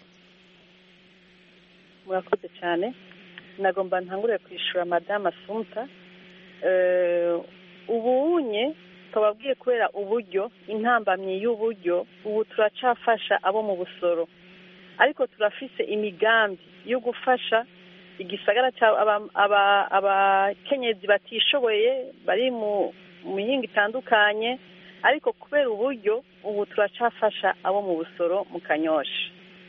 Murakoze cyane. Nagomba ntangure kwishura Madame Assumpta. Ubunye twababwiye kubera uburyo, intambamyi y'uburyo, ubu turacafasha abo mu Busoro, ariko turafise imigambi yo gufasha igisagara abakenyezi batishoboye bari mu mihingo itandukanye, ariko kubera uburyo ubu turacafasha abo mu Busoro mu Kanyosha.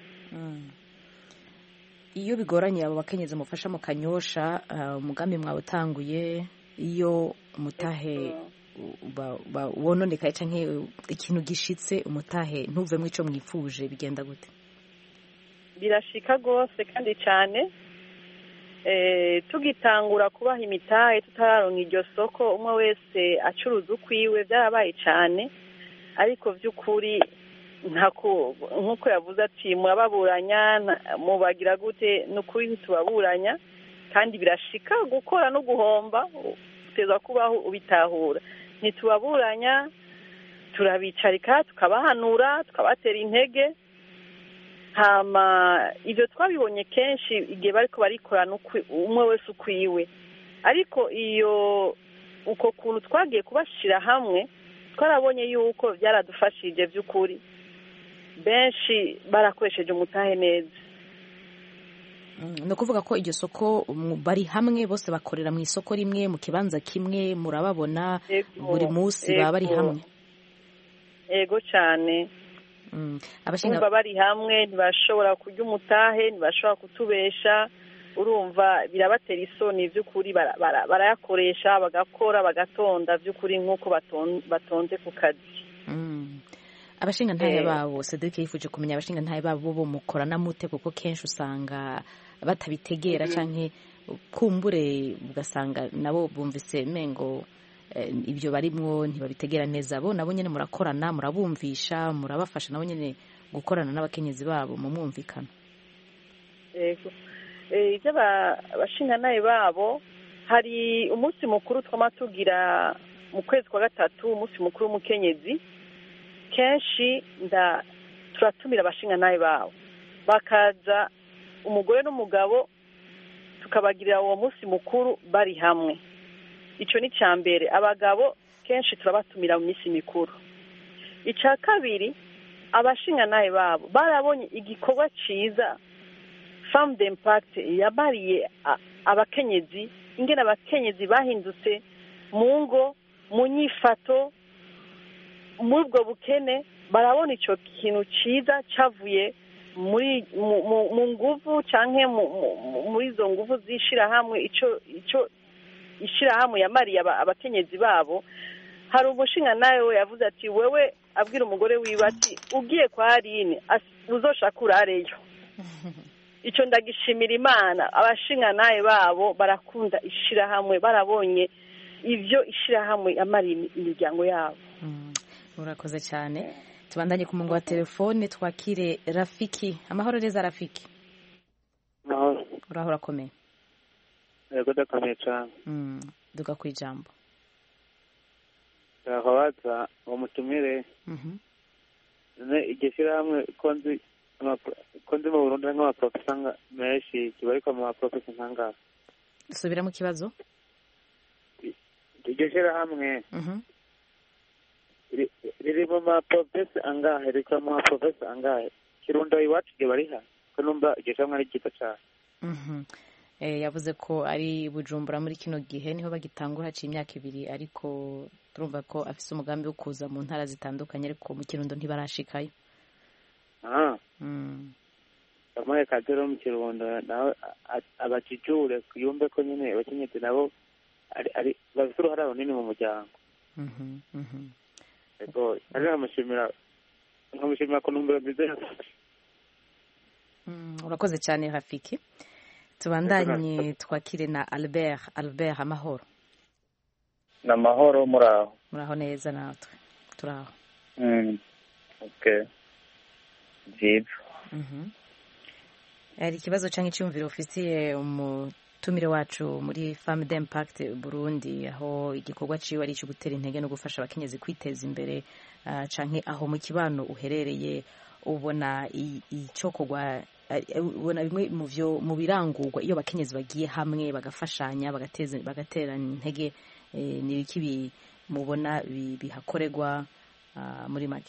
Iyo bigoranye abo bakenyezi mufasha mu Kanyosha, umugambi mwawutanguye, iyo umutahe wononekaye canke ikintu gishitse umutahe ntuvemwo ico mwifuje, bigenda gute? Birashika gose kandi cyane. Tugitangura kubaha imitahe tutararonka iryo soko, umwe wese acuruza ukwiwe, byarabaye cyane, ariko by'ukuri nk'uko yavuze ati murababuranya, mubagira gute? N'ukuri ntitubaburanya, kandi birashika gukora no guhomba, uteza kubaho ubitahura. Ntitubaburanya, turabicarika tukabahanura, tukabatera intege. Hama ibyo twabibonye kenshi igihe bariko barikorana umwe wese ukwiwe, ariko iyo uko kuntu twagiye kubashira hamwe, twarabonye yuko byaradufashije by'ukuri. Benshi barakoresheje umutahe neza. No kuvuga ko iryo soko bari hamwe bose bakorera mu isoko rimwe, mu kibanza kimwe, murababona buri munsi baba bari hamwe. Ego cyane. Abashinga bari hamwe, ntibashobora kurya umutahe, ntibashobora kutubesha, urumva birabatera isoni by'ukuri. Barayakoresha, bagakora, bagatonda by'ukuri nk'uko batonze ku kazi. Abashinga ntahe babo, Cedric yifuje kumenya abashinga ntahe babo bo mukorana mute, kuko kenshi usanga batabitegera canke kumbure ugasanga nabo bumvise mengo ibyo barimwo ntibabitegera neza. Bo nabo nyene murakorana, murabumvisha, murabafasha nabo nyene gukorana n'abakenyezi babo mu mwumvikano. Yego. Ivyo abashinga ntahe babo, hari umunsi mukuru twamatugira mu kwezi kwa gatatu, umunsi mukuru w'umukenyezi. Kenshi turatumira abashinga ntahe babo bakaza, umugore n'umugabo, tukabagirira uwo munsi mukuru bari hamwe. Ico ni cyambere. Abagabo kenshi turabatumira mu minsi mikuru. Ica kabiri, abashinga ntahe babo barabonye igikorwa ciza Femme d'Impact yabariye abakenyezi, ingene abakenyezi bahindutse mu ngo, mu nyifato, muri ubwo bukene. Barabona ico kintu ciza cavuye mu nguvu canke muri izo nguvu z'ishirahamwe ico ishirahamwe yamariye abakenyezi babo. Hari umushinga nawe yavuze ati wewe abwira umugore wiwe ati ugiye kwa Aline uzoshaka urareyo. Ico ndagishimira Imana. Abashinga nawe babo barakunda ishirahamwe, barabonye ivyo ishirahamwe yamariye imiryango yabo. Urakoze cyane. Tubandanye ku mungo wa telefone twakire Rafiki. Amahoro neza Rafiki. Amahoro. Urahora komeye. Yego ndakomeye cyane. Duga ku ijambo. Ndahabaza umutumire. Igishira hamwe konzi mu Burundi nk'abaprofesa menshi kibariko mu baprofesa nkanga. Subira mu kibazo. Igishira hamwe. Riri mu maprofesa angahe, rika mu maprofesa angahe. Kirundo iwacu ge bariha. Ko numva igishira hamwe ari gito cyane. Yavuze ko ari Bujumbura muri kino gihe niho bagitangura haciye imyaka 2 ariko turumva ko afise umugambi wo kuza mu ntara zitandukanye ariko mu Kirundo ntibarashikayo. Amaye kadero mu Kirundo nawe abakijure kuyumbe ko nyine abakenyezi nabo ari bafite uruhare runini mu muryango. Ego ari nkamushimira ko numva bizera. Urakoze cyane Rafiki. Tubandanye twakire na Albert. Albert amahoro. Namahoro muraho. Muraho neza natwe. Turaho. Okay. Jibu. Ari kibazo canke cyumviro ufitiye umutumire wacu muri Femme d'Impact Burundi aho igikorwa ciwe ari cyo gutera intege no gufasha abakenyezi kwiteza imbere canke aho mu kibano uherereye ubona icokogwa ubona bimwe mu birangurwa iyo abakenyezi bagiye hamwe bagafashanya bagatera intege ni iki mubona bihakorerwa muri make.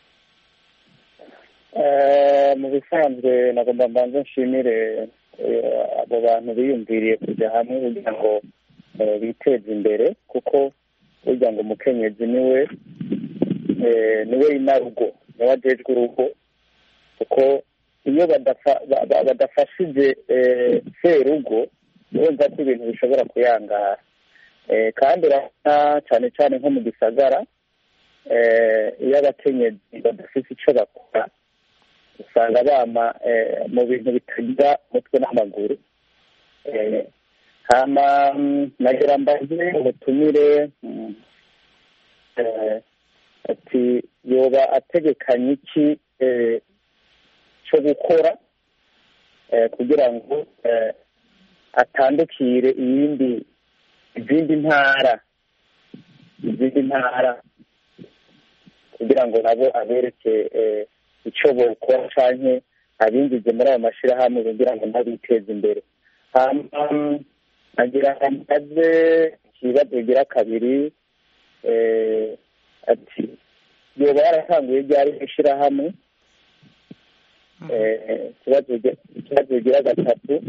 Mu bisanzwe nagomba mbanze nshimire abo bantu biyumviriye kujya hamwe kugira ngo biteze imbere kuko burya ngo umukenyezi niwe inarugo niwe ajejwe urugo kuko iyo badafashije serugo urumva ko ibintu bishobora kuyangara kandi urabona cyane cyane nko mu gisagara iyo abakenyezi badafite icyo bakora usanga bama mu bintu bitagira umutwe n'amaguru. Hama nagira mbaze umutumire ati yoba ategekanye iki cyo gukora kugira ngo atandukire izindi ntara kugira ngo nabo abereke icyo bokora canke abinjize muri ayo mashirahamwe kugira ngo nabo biteze imbere. Nagira mbaze ikibazo gira kabiri ati yoba yaratanguye ryari ishirahamwe. Ikibazo gira gatatu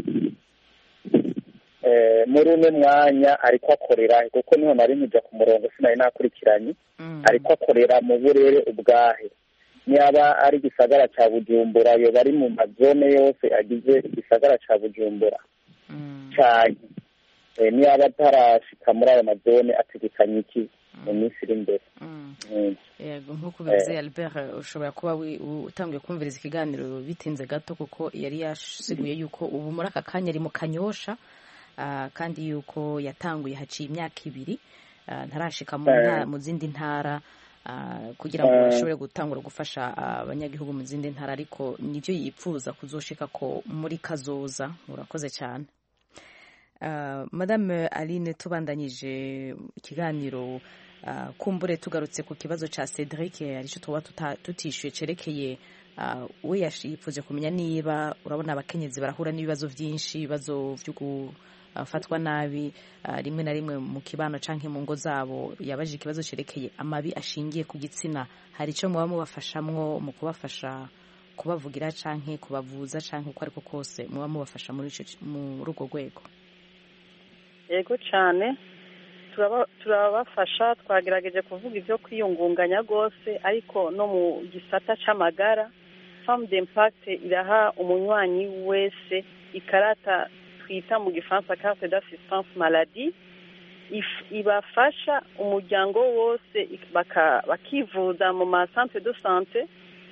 muri uno mwanya ariko akorera kuko niho nari nija ku murongo sinari nakurikiranye ariko akorera mu burere ubwahe niba ari gisagara ca Bujumbura yoba ari mu mazone yose agize igisagara ca Bujumbura cyane niba atarashika muri ayo mazone ategekanye iki mu minsi iri imbere. Yego nk'uko bivuze Albert ushobora kuba utangiye kumviriza ikiganiro bitinze gato kuko yari yasiguye yuko ubu muri aka kanya ari mu Kanyosha kandi yuko yatanguye haciye imyaka 2 ntarashika mu zindi ntara kugira ngo bashobore gutangura gufasha abanyagihugu mu zindi ntara ariko nivyo yipfuza kuzoshika ko muri kazoza. Urakoze cyane. Madame Aline tubandanyije ikiganiro kumbure tugarutse ku kibazo ca Cedric arico tuba tutishuye cerekeye we yashipfuje kumenya niba urabona abakenyezi barahura n'ibibazo byinshi ibibazo byo gufatwa nabi rimwe na rimwe mu kibano canke mu ngo zabo. Yabaje ikibazo cerekeye amabi ashingiye ku gitsina hari ico muba mubafashamwo mu kubafasha kubavugira canke kubavuza canke uko ariko kose muba mubafasha muri urwo rwego. Yego cyane turabafasha twagerageje kuvuga ibyo kwiyungunganya rwose ariko no mu gisata c'amagara femme d'impact iraha umunywanyi wese ikarata twita mu gifaransa carte d'assistance maladie ibafasha umuryango wose bakivuza mu ma centre de santé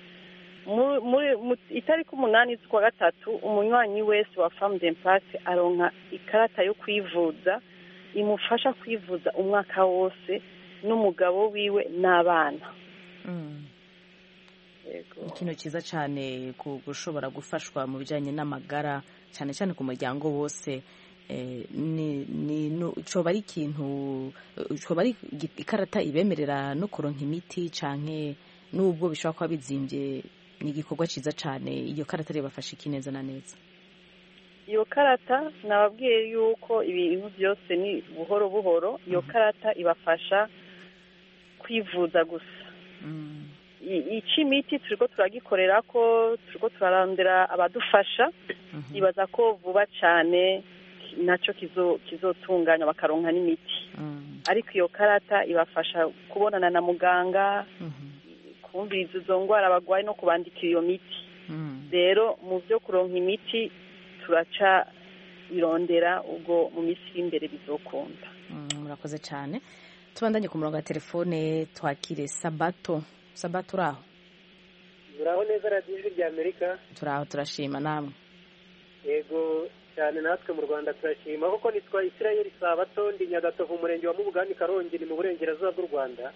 itariki 8 z'ukwa gatatu umunywanyi wese wa femme d'impact aronka ikarata yo kwivuza imufasha kwivuza umwaka wose n'umugabo wiwe n'abana. Ikintu cyiza cyane gushobora gufashwa mu bijyanye n'amagara cyane cyane ku muryango wose. Coba ari ikintu coba ari ikarata ibemerera no kuronka imiti canke nubwo bishobora kuba bizimbye, ni igikorwa cyiza cyane. Iyo karata ribafasha iki neza na neza? Iyo karata nababwiye yuko ibintu byose ni buhoro buhoro. Iyo karata ibafasha kwivuza gusa. Iki miti turiko turagikorera ko turiko turarondera abadufasha, ibaza ko vuba cyane nacyo kizotunganya bakaronka n'imiti. Ariko iyo karata ibafasha kubonana na muganga, kumviriza izo ndwara bagwaye no kubandikira iyo miti. Rero mu byo kuronka imiti turaca irondera ubwo mu minsi y'imbere bizokunda. Murakoze cyane. Tubandanye ku murongo wa telefone twakire Sabato. Sabato uraho? Uraho neza radiyo ijwi rya Amerika? Turaho turashima, namwe? Yego cyane, natwe mu Rwanda turashima. Kuko nitwa Israel Sabato, ndi Nyagatovu, umurenge wa Mubugani, Karongi, ni mu burengerazuba bw'u Rwanda.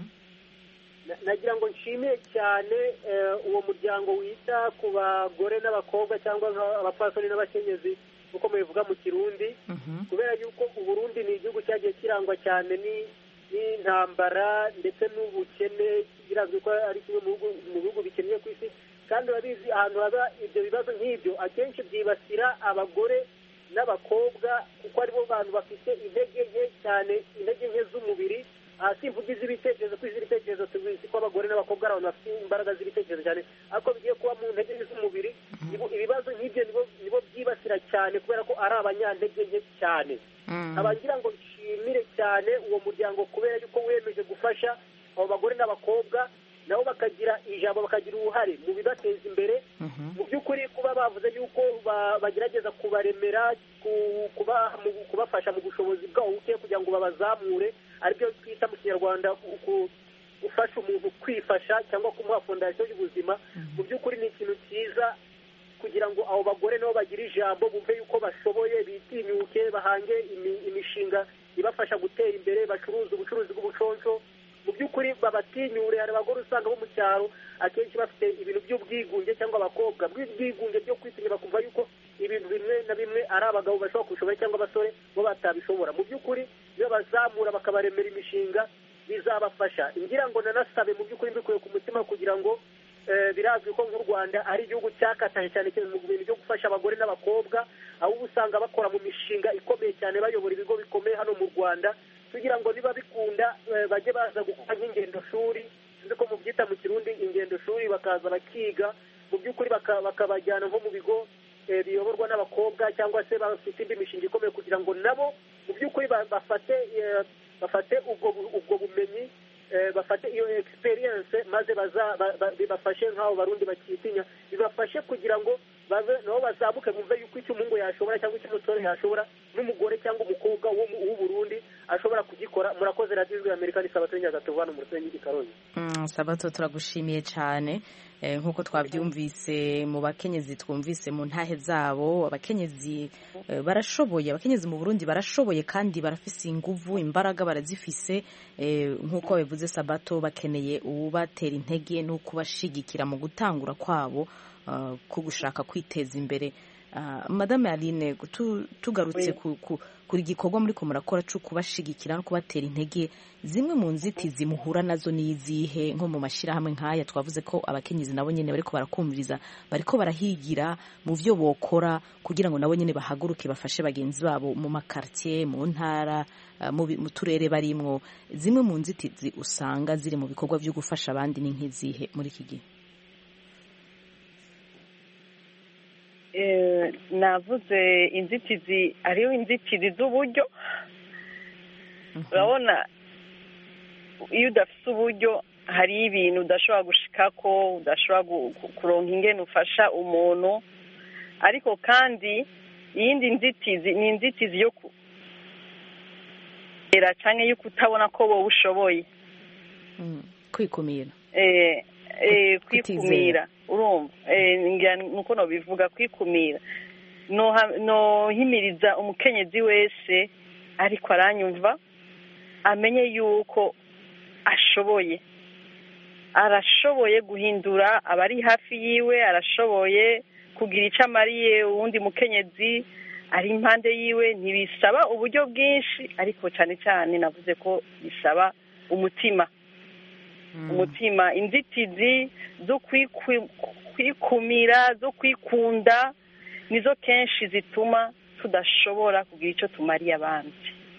Nagira ngo nshimiye cyane uwo muryango wita ku bagore n'abakobwa cyangwa abapfasoni n'abakenyezi uko mubivuga mu Kirundi, kubera yuko Uburundi ni igihugu cyagiye kirangwa cyane n'intambara ndetse n'ubukene, birazwi ko ari kimwe mu bihugu bikennye ku isi, kandi urabizi ahantu haba ibyo bibazo nk'ibyo akenshi byibasira abagore n'abakobwa kuko aribo bantu bafite intege nke cyane, intege nke z'umubiri. Simvuga iz'ibitekerezo, ko iz'ibitekerezo tubizi ko abagore n'abakobwa ari abantu bafite imbaraga z'ibitekerezo cyane, ariko bigiye kuba mu ntege nke z'umubiri ibibazo nk'ibyo nibo byibasira cyane kubera ko ari abanyantege nke cyane. Abagira ngo nshimire cyane uwo muryango kubera yuko wemeje gufasha abo bagore n'abakobwa nabo bakagira ijambo, bakagira uruhare mu bibateza imbere. Mu by'ukuri kuba bavuze yuko bagerageza kubaremera, kubafasha mu bushobozi bwabo buke kugira ngo babazamure, aribyo twita mu Kinyarwanda gufasha umuntu kwifasha cyangwa kumuha fondasiyo y'ubuzima. Mu by'ukuri ni ikintu cyiza kugira ngo abo bagore nabo bagire ijambo, bumve yuko bashoboye, bitinyuke, bahange imishinga ibafasha gutera imbere, bacuruza ubucuruzi bw'ubuconco. Mu by'ukuri babatinyure. Hari abagore usanga bo mu cyaro akenshi bafite ibintu by'ubwigunge, cyangwa abakobwa bw'ubwigunge byo kwitinya, bakumva yuko ibintu bimwe na bimwe ari abagabo bashobora kubishobora cyangwa abasore bo batabishobora. Mu by'ukuri iyo bazamura bakabaremera imishinga bizabafasha. Ngira ngo nanasabe mu by'ukuri mbikuye ku mutima kugira ngo birazwi ko nk'u Rwanda ari igihugu cyakataje cyane cyane mu bintu byo gufasha abagore n'abakobwa, aho usanga bakora mu mishinga ikomeye cyane, bayobora ibigo bikomeye hano mu Rwanda, kugira ngo niba bikunda bajye baza gukora nk'ingendo shuri, sinzi ko mubyita mu Kirundi ingendo shuri, bakaza bakiga mu by'ukuri bakabajyana nko mu bigo biyoborwa n'abakobwa cyangwa se bafite indi mishinga ikomeye, kugira ngo nabo mu by'ukuri bafate ubwo bumenyi, bafate iyo experience, maze bibafashe nk'abo barundi bakitinya, bibafashe kugira ngo nabo bazamuke bumve yuko icyo umuhungu yashobora cyangwa icyo umusore yashobora, n'umugore cyangwa umukobwa w'Uburundi ashobora kugikora. Murakoze radiyo ijwi Amerika. Ni Sabato Nyagatovu hano mu Rusengero Karongi. Sabato turagushimiye cyane. Nk'uko twabyumvise mu bakenyezi, twumvise mu ntahe zabo, abakenyezi barashoboye, abakenyezi mu Burundi barashoboye kandi barafise inguvu, imbaraga barazifise. Nk'uko babivuze Sabato, bakeneye ubatera intege no kubashigikira mu gutangura kwabo ko gushaka kwiteza imbere. Madame Aline, tugarutse kuri gikorwa muri ko murakora cyo kubashigikira no kubatera intege, zimwe mu nzitizi muhura nazo nizihe? Nko mu mashirahamwe nk'aya twavuze ko abakenyezi nabo nyene bariko barakumviriza, bariko barahigira mu byo bokora kugira ngo nabo nyene bahaguruke bafashe bagenzi babo mu makartier, mu ntara, mu turere barimwo. Zimwe mu nzitizi usanga ziri mu bikorwa byo gufasha abandi ni nk'izihe muri iki gihe? Navuze inzitizi, ariyo inzitizi z'uburyo. Urabona iyo udafite uburyo hari ibintu udashobora gushikako, udashobora kuronka ingene ufasha umuntu, ariko kandi iyindi nzitizi ni inzitizi yo canke yo kutabona ko wowe ushoboye kwikumira kwikumira, urumva nuko nobivuga, kwikumira. Nohimiriza umukenyezi wese ariko aranyumva amenye yuko arashoboye guhindura abari hafi yiwe, arashoboye kugira icyo amariye uwundi mukenyezi ari impande yiwe. Ntibisaba uburyo bwinshi, ariko cyane cyane navuze ko bisaba umutima. Inzitizi zo kwikumira, zo kwikunda, nizo kenshi zituma tudashobora kugira icyo tumariye abandi.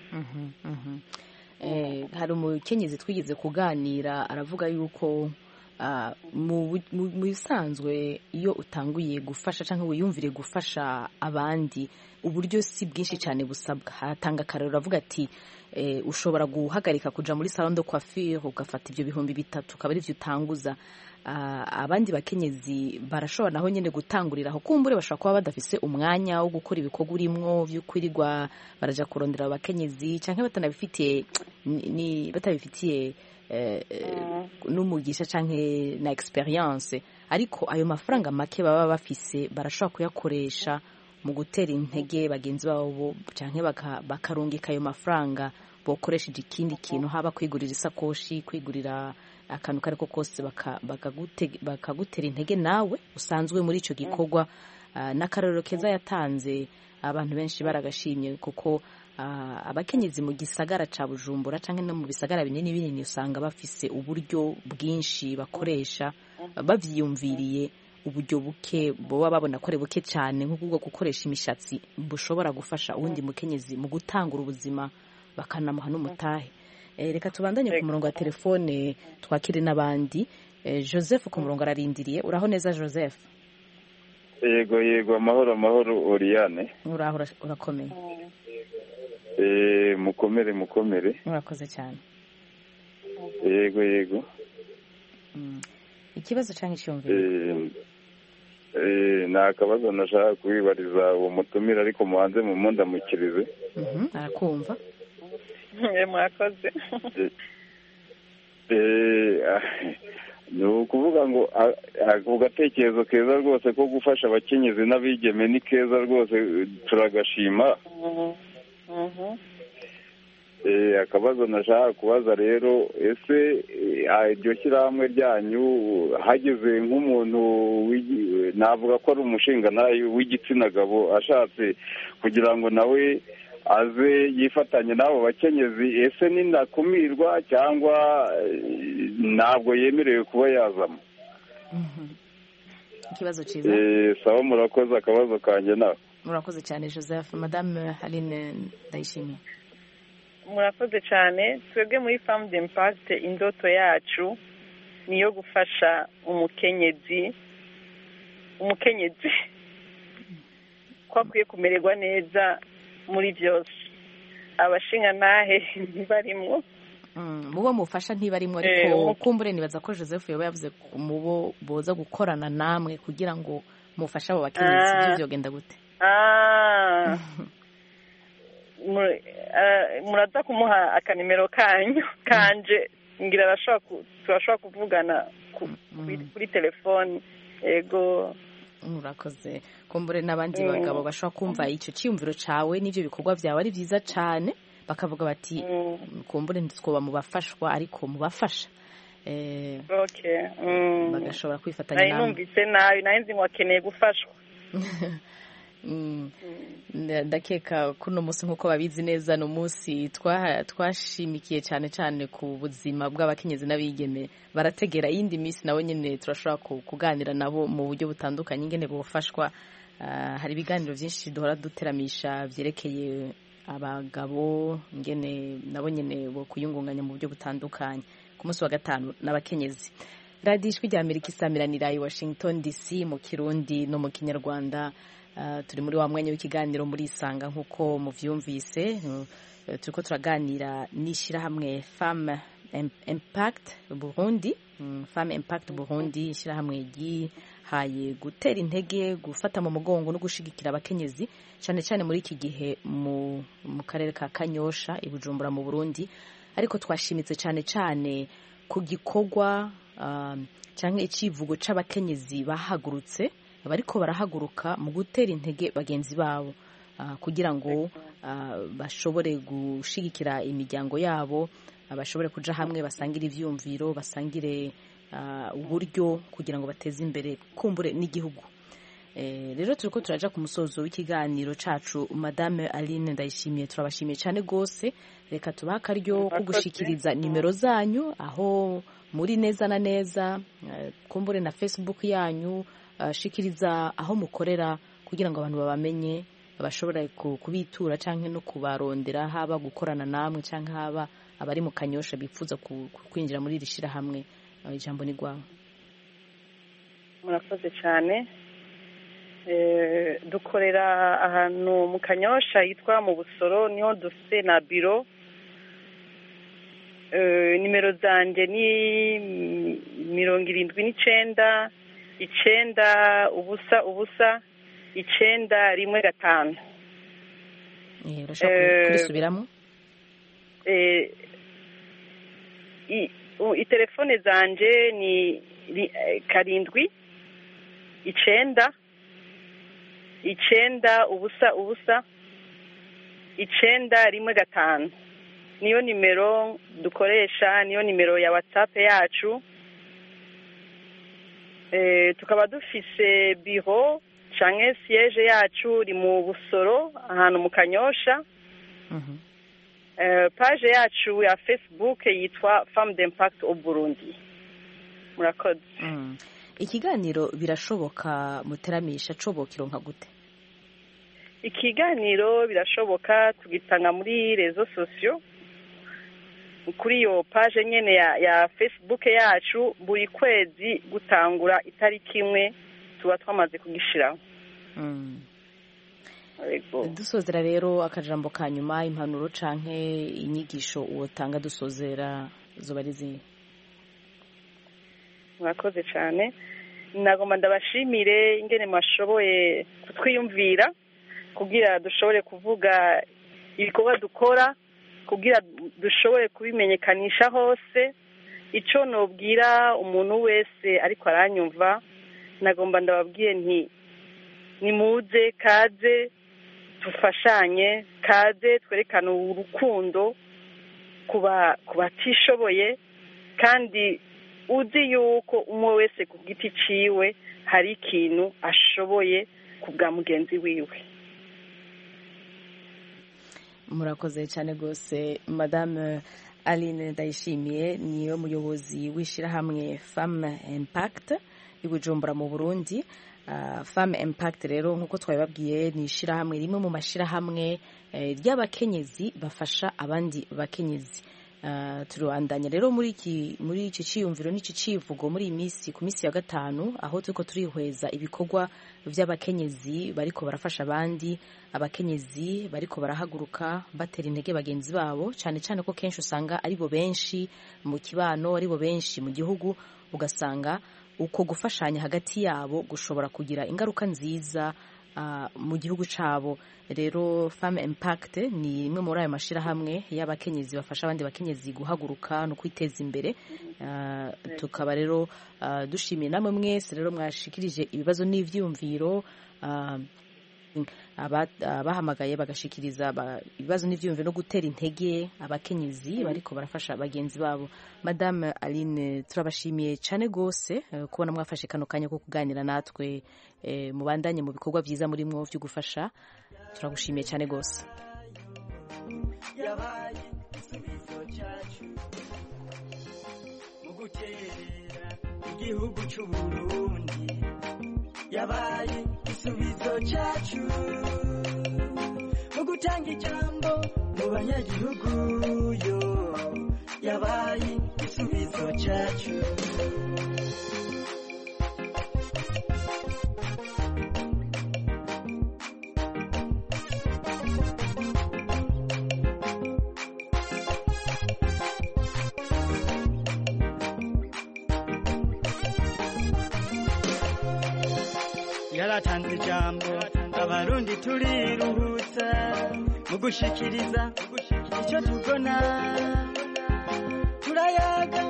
Hari umukenyezi twigeze kuganira aravuga yuko mu bisanzwe iyo utanguye gufasha cyangwa wiyumvire gufasha abandi, uburyo si bwinshi cyane busabwa. Hatanga akarero avuga ati ushobora guhagarika kuja muri salon de coiffure ugafata ibyo 3,000 ukaba ari byo utanguza. Abandi bakenyezi barashobora naho nyine gutangurira aho, kumbure bashobora kuba badafise umwanya wo gukora ibikorwa urimwo byo kwirirwa baraja kurondera abakenyezi cyangwa batabifitiye n'umugisha canke na experience, ariko ayo mafaranga make baba bafise barashobora kuyakoresha mu gutera intege bagenzi babo canke bakarungika ayo mafaranga bokoresheje ikindi kintu, haba kwigurira isakoshi, kwigurira akantu kariko kose bakagutera intege nawe usanzwe muri ico gikorwa. N'akarorero keza yatanze abantu benshi baragashimye, kuko abakenyezi mu gisagara ca Bujumbura canke no mu bisagara binini binini usanga bafise uburyo bwinshi bakoresha, bavyiyumviriye uburyo buke boba babona ko ari buke cyane, nk'ubwo gukoresha imishatsi bushobora gufasha uwundi mukenyezi mu gutangura ubuzima bakanamuha n'umutahe. Reka tubandanye ku murongo wa telefone twakire n'abandi. Joseph ku murongo ararindiriye. Uraho neza Joseph? Yego, amahoro Oriane. Urakomeye? Mukomere. Urakoze cyane. Yego. Ikibazo cyangwa icyumviro? Nta kabazo nashaka kubibariza uwo mutumira, ariko muhanze mu mundamukirize. Arakumva. Mwakoze. Ni ukuvuga ngo ako gatekerezo keza rwose ko gufasha abakenyezi n'abigeme ni keza rwose, turagashima. Akabazo nashaka kubaza rero, ese iryo shyirahamwe ryanyu hageze nk'umuntu navuga ko ari umushinga nayo w'igitsina gabo ashatse kugira ngo nawe aze yifatanye n'abo bakenyezi, ese ninakumirwa cyangwa ntabwo yemerewe kuba yazamo? Ikibazo cyiza. Sawa, murakoze. Akabazo kanjye nawe. Murakoze cyane Joseph. Madame Aline Ndayishimiye. Murakoze cyane. Twebwe muri Femme d'Impact indoto yacu niyo gufasha umukenyezi ko akwiye kumererwa neza muri byose. Abashinga nahe ntibarimwo, mubo mufasha ntibarimwo, ariko kumbure nibaza ko Joseph yoba yavuze mubo boza gukorana namwe kugira ngo mufashe abo bakenyezi. Byogenda gute? Muraza kumuha akanimero kanyu kanje, ngira turashobora kuvugana kuri telefoni. Yego. Murakoze. Kumbure n'abandi bagabo bashobora kumva icyo cyiyumviro cawe n'ibyo bikorwa byawe ari byiza cyane, bakavuga bati kumbure ntitwoba mu bafashwa ariko mu bafasha. Bagashobora kwifatanya namwe. Numvise nabi, nayo nzi ngo akeneye gufashwa. Ndakeka kuno munsi nk'uko babizi neza ni umunsi twashimikiye cyane cyane ku buzima bw'abakenyezi n'abigeme. Barategera iyindi minsi nabo nyine turashobora kuganira nabo mu buryo butandukanye ingene bufashwa. Hari ibiganiro byinshi duhora duteramisha byerekeye abagabo ingene nabo nyine bo kuyungunganya mu buryo butandukanye. Ku munsi wa gatanu n'abakenyezi. Radio Ijwi rya Amerika isamiranira i Washington DC mu Kirundi no mu Kinyarwanda. Turi muri wa mwanya w'ikiganiro muri Isanga nk'uko muvyumvise. Turiko turaganira n'ishyirahamwe Femme Impact Burundi, Femme Impact Burundi, ishyirahamwe gihaye gutera intege, gufata mu mugongo no gushigikira abakenyezi cyane cyane muri iki gihe mu karere ka Kanyosha i Bujumbura mu Burundi. Ariko twashimitse cyane cyane ku gikorwa cyangwa icivugo c'abakenyezi bahagurutse, bariko barahaguruka mu gutera intege bagenzi babo kugira ngo bashobore gushigikira imiryango yabo, bashobore kuja hamwe basangire ivyumviro, basangire uburyo kugira ngo bateze imbere kumbure n'igihugu. Rero turiko turaja ku musozo w'ikiganiro cacu. Madame Aline Ndayishimiye, turabashimiye cyane gose. Reka tubaha akaryo ko gushikiriza nimero zanyu aho muri neza na neza, kumbure na Facebook yanyu, shikiriza aho mukorera kugira ngo abantu babamenye, bashobora kubitura canke no kubarondera, haba gukorana namwe canke haba abari mu Kanyosha bifuza kwinjira muri iri shirahamwe. Ijambo ni gwawe. Murakoze cyane. Dukorera ahantu mu Kanyosha yitwa mu Busoro, niho dufite na biro. Nimero zanje ni 79 9 915. Urashaka kurisubiramo? Telefone zanje ni 7 9 9 915. Niyo nimero dukoresha, niyo nimero ya WhatsApp yacu. Tukaba dufise biro canke siège yacu ri mu Busoro ahantu mu Kanyosha. Page yacu ya Facebook yitwa Femme d'Impact au Burundi. Murakoze. Ikiganiro birashoboka muteramisha cobokiro nka gute? Ikiganiro birashoboka tugitanga muri rezo sosio, kuri yo page nyene ya Facebook yacu. Buri kwezi gutangura itariki imwe tuba twamaze kugishiraho. Dusozera rero akajambo ka nyuma, impanuro canke inyigisho uwotanga dusozera zoba rizi? Murakoze cyane. Nagomba ndabashimire ingene mwashoboye kutwiyumvira kugira dushobore kuvuga ibikorwa dukora, kugira dushobore kubimenyekanisha hose. Ico nobwira umuntu wese ariko aranyumva, nagomba ndababwiye nti nimuze, kaze tufashanye, kaze twerekane urukundo kubatishoboye, kandi uzi yuko umwe wese ku giti ciwe hari ikintu ashoboye kubwa mugenzi wiwe. Murakoze cyane gose. Madame Aline Ndayishimiye niyo muyobozi w'ishirahamwe Femme Impact i Bujumbura mu Burundi. Femme Impact rero nkuko twabibabwiye ni ishirahamwe rimwe mu mashirahamwe ry'abakenyezi bafasha abandi bakenyezi. Turandanya rero muri iki ciyumviro n'iki civugo muri iyi minsi, ku minsi ya gatanu, aho turiko turihweza ibikorwa vy'abakenyezi bariko barafasha abandi, abakenyezi bariko barahaguruka batera intege bagenzi babo, cyane cyane ko kenshi usanga aribo benshi mu kibano, aribo benshi mu gihugu, ugasanga uko gufashanya hagati yabo gushobora kugira ingaruka nziza mu gihugu cabo. Rero Femme Impact ni imwe muri ayo mashirahamwe y'abakenyezi bafasha abandi bakenyezi guhaguruka no kwiteza imbere. Tukaba rero dushimiye namwe mwese rero mwashikirije ibibazo n'ivyumviro, abahamagaye bagashikiriza ibibazo n'ivyumviro no gutera intege abakenyezi bariko barafasha bagenzi babo. Madame Aline, turabashimiye cyane gose kubona mwafashe kano kanya ko kuganira natwe. Mubandanye mu bikorwa byiza muri mwo byo gufasha. Turagushimiye cyane gose. Yabaye isubizo cyacu mu guterera igihugu cy'u Burundi. Yabaye isubizo cyacu mu gutanga ijambo mu banyagihugu yo. Yabaye isubizo cyacu. yaratanze ijambo abarundi turiruhutsa mu gushikiriza icyo tubona turayaga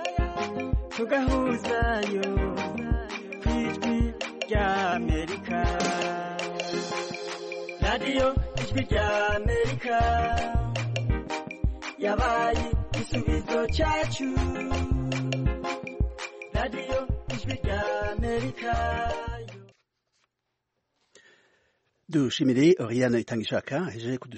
tugahuzayo kw'ijwi rya Amerika radiyo ijwi rya Amerika yabaye igisubizo cyacu radiyo ijwi rya Amerika. Dushimire Oriane Itangishaka aje